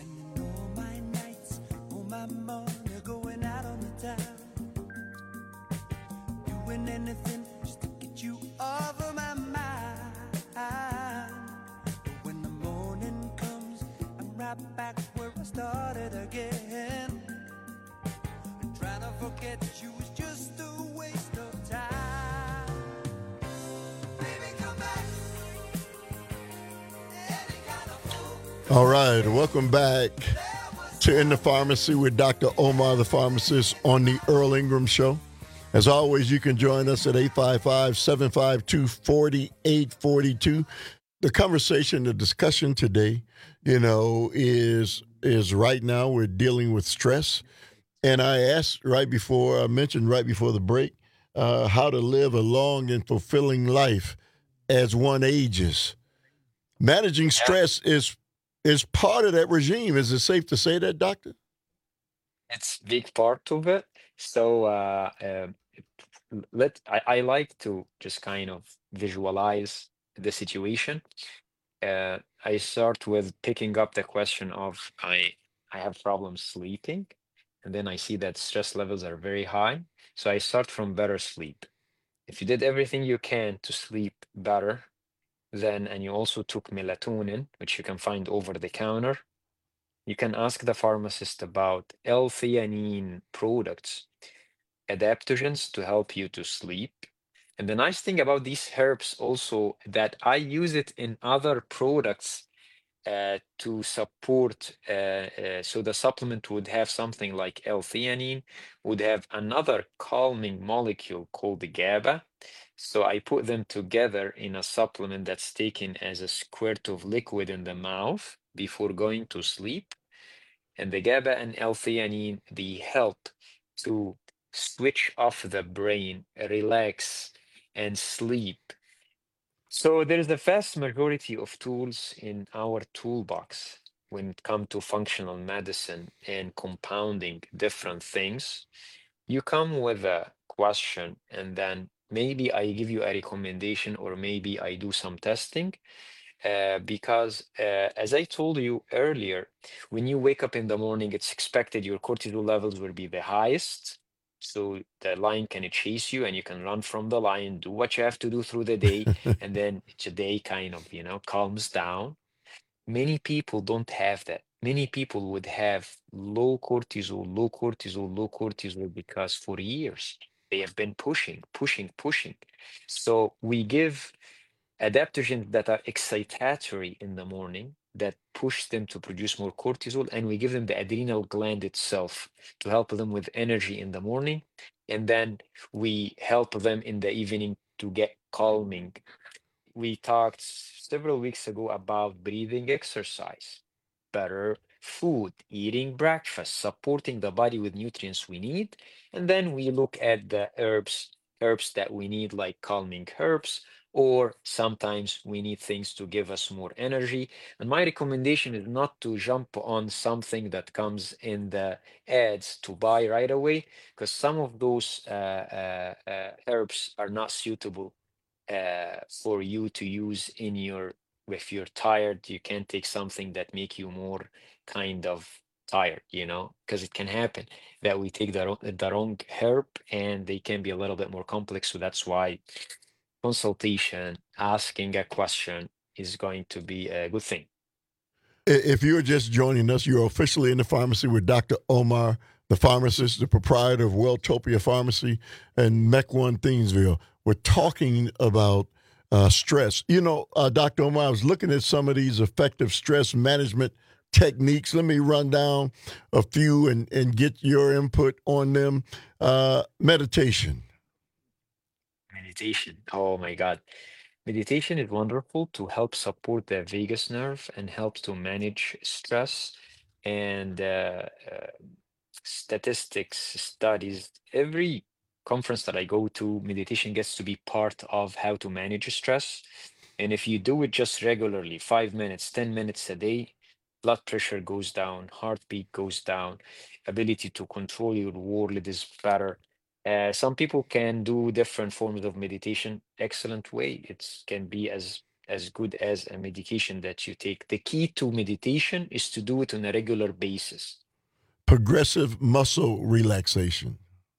All right, welcome back to In the Pharmacy with Doctor Omar, the pharmacist, on the Earl Ingram Show. As always, you can join us at eight five five, seven five two, four eight four two. The conversation, the discussion today, you know, is is right now we're dealing with stress. And I asked right before, I mentioned right before the break, uh, how to live a long and fulfilling life as one ages. Managing stress is is part of that regime. Is it safe to say that, doctor? It's a big part of it. So uh, uh, let I, I like to just kind of visualize the situation. Uh, I start with picking up the question of I I have problems sleeping, and then I see that stress levels are very high. So I start from better sleep. If you did everything you can to sleep better, then, and you also took melatonin, which you can find over the counter, you can ask the pharmacist about L-theanine products, adaptogens to help you to sleep. And the nice thing about these herbs also that I use it in other products uh, to support, uh, uh, so the supplement would have something like L-theanine, would have another calming molecule called the GABA. So I put them together in a supplement that's taken as a squirt of liquid in the mouth before going to sleep. And the GABA and L-theanine, they help to switch off the brain, relax, and sleep. So there's the vast majority of tools in our toolbox when it comes to functional medicine and compounding different things. You come with a question, and then maybe I give you a recommendation, or maybe I do some testing. Uh, because uh, as I told you earlier, when you wake up in the morning, it's expected your cortisol levels will be the highest. So the lion can chase you and you can run from the lion, do what you have to do through the day. And then the day kind of, you know, calms down. Many people don't have that. Many people would have low cortisol, low cortisol, low cortisol because for years they have been pushing, pushing, pushing. So we give adaptogens that are excitatory in the morning that push them to produce more cortisol, and we give them the adrenal gland itself to help them with energy in the morning, and then we help them in the evening to get calming. We talked several weeks ago about breathing exercise. better food, eating breakfast, supporting the body with nutrients we need. And then we look at the herbs, herbs that we need, like calming herbs, or sometimes we need things to give us more energy. And my recommendation is not to jump on something that comes in the ads to buy right away, because some of those uh, uh, uh, herbs are not suitable uh, for you to use in your, if you're tired, you can't take something that make you more kind of tired, you know, because it can happen that we take the, the wrong herb and they can be a little bit more complex. So that's why consultation, asking a question is going to be a good thing. If you're just joining us, you're officially in the pharmacy with Doctor Omar, the pharmacist, the proprietor of Welltopia Pharmacy and Mech One Thiensville. We're talking about uh, stress. You know, uh, Doctor Omar, I was looking at some of these effective stress management techniques. Let me run down a few and, and get your input on them. Uh, meditation. Meditation. Oh my God. Meditation is wonderful to help support the vagus nerve and helps to manage stress and uh, uh, statistics, studies. Every conference that I go to, meditation gets to be part of how to manage stress. And if you do it just regularly, five minutes, ten minutes a day, blood pressure goes down, heartbeat goes down, ability to control your world is better. Uh, some people can do different forms of meditation. Excellent way. It can be as as good as a medication that you take. The key to meditation is to do it on a regular basis. Progressive muscle relaxation.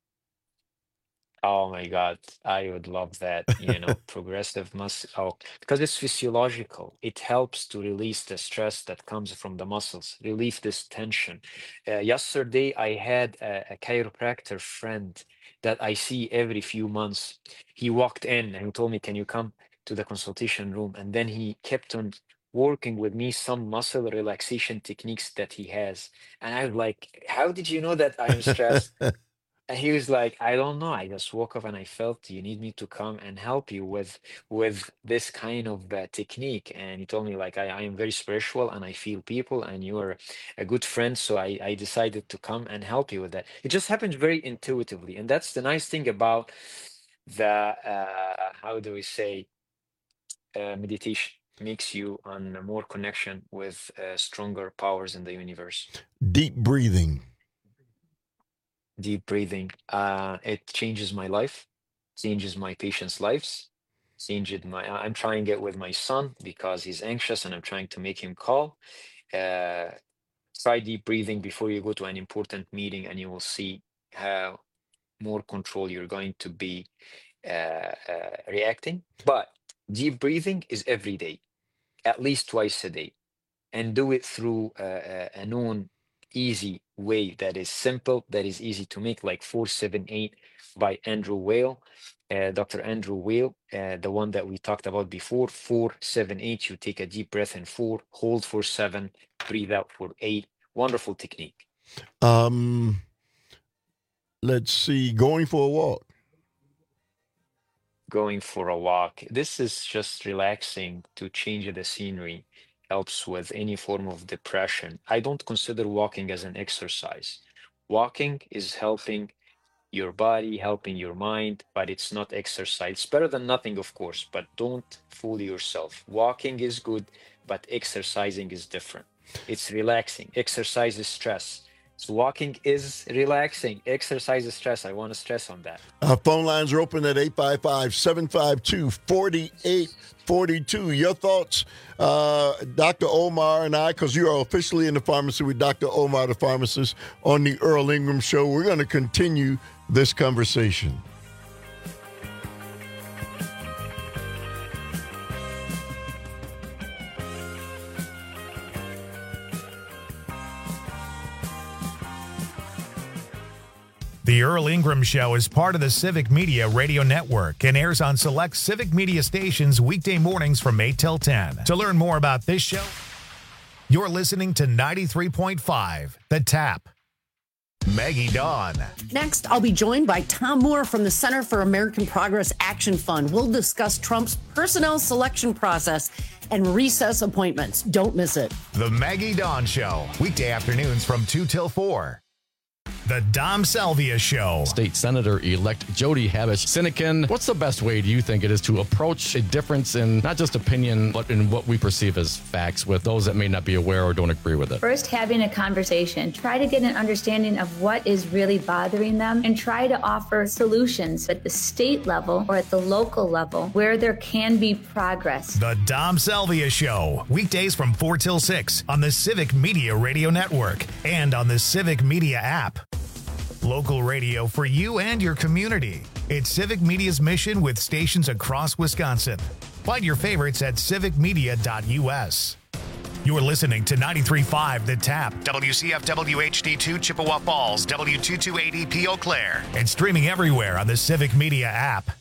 Oh my God, I would love that. You know, progressive muscle. Oh, because it's physiological. It helps to release the stress that comes from the muscles, relieve this tension. Uh, yesterday, I had a, a chiropractor friend that I see every few months. He walked in and he told me, "Can you come to the consultation room?" And then he kept on working with me some muscle relaxation techniques that he has. And I was like, "How did you know that I'm stressed?" And he was like, "I don't know. I just woke up and I felt you need me to come and help you with with this kind of uh, technique." And he told me, like, I, I am very spiritual and I feel people and you're a good friend. So I, I decided to come and help you with that. It just happens very intuitively. And that's the nice thing about the, uh, how do we say, uh, meditation. Makes you on more connection with uh, stronger powers in the universe. Deep breathing. Deep breathing. Uh, it changes my life, changes my patients' lives, changes my. I'm trying it with my son because he's anxious, and I'm trying to make him calm. Uh, try deep breathing before you go to an important meeting, and you will see how more control you're going to be uh, uh, reacting. But deep breathing is every day, at least twice a day, and do it through uh, a, a known easy way that is simple, that is easy to make, like four seven eight by Andrew Weil, uh, Doctor Andrew Weil, uh, the one that we talked about before. Four seven eight. You take a deep breath in four, hold for seven, breathe out for eight. Wonderful technique. Um, let's see. Going for a walk. Going for a walk. This is just relaxing to change the scenery. Helps with any form of depression. I don't consider walking as an exercise. Walking is helping your body, helping your mind, but it's not exercise. It's better than nothing, of course, but don't fool yourself. Walking is good, but exercising is different. It's relaxing. Exercise is stress. So walking is relaxing. Exercise is stress. I want to stress on that. Our phone lines are open at eight five five, seven five two, four eight four two. Your thoughts, uh, Doctor Omar and I, because you are officially in the pharmacy with Doctor Omar, the pharmacist, on the Earl Ingram Show. We're going to continue this conversation. The Earl Ingram Show is part of the Civic Media Radio Network and airs on select Civic Media stations weekday mornings from eight till ten. To learn more about this show, you're listening to ninety-three point five The Tap. Maggie Dawn. Next, I'll be joined by Tom Moore from the Center for American Progress Action Fund. We'll discuss Trump's personnel selection process and recess appointments. Don't miss it. The Maggie Dawn Show. Weekday afternoons from two till four. The Dom Salvia Show. State Senator-elect Jody Habush Sinekin, what's the best way do you think it is to approach a difference in not just opinion, but in what we perceive as facts with those that may not be aware or don't agree with it? First, having a conversation. Try to get an understanding of what is really bothering them and try to offer solutions at the state level or at the local level where there can be progress. The Dom Salvia Show. Weekdays from four till six on the Civic Media Radio Network and on the Civic Media app. Local radio for you and your community. It's Civic Media's mission with stations across Wisconsin. Find your favorites at civic media dot u s. You're listening to ninety-three point five The Tap, W C F W H D two Chippewa Falls, W two two eight zero P Eau Claire, and streaming everywhere on the Civic Media app.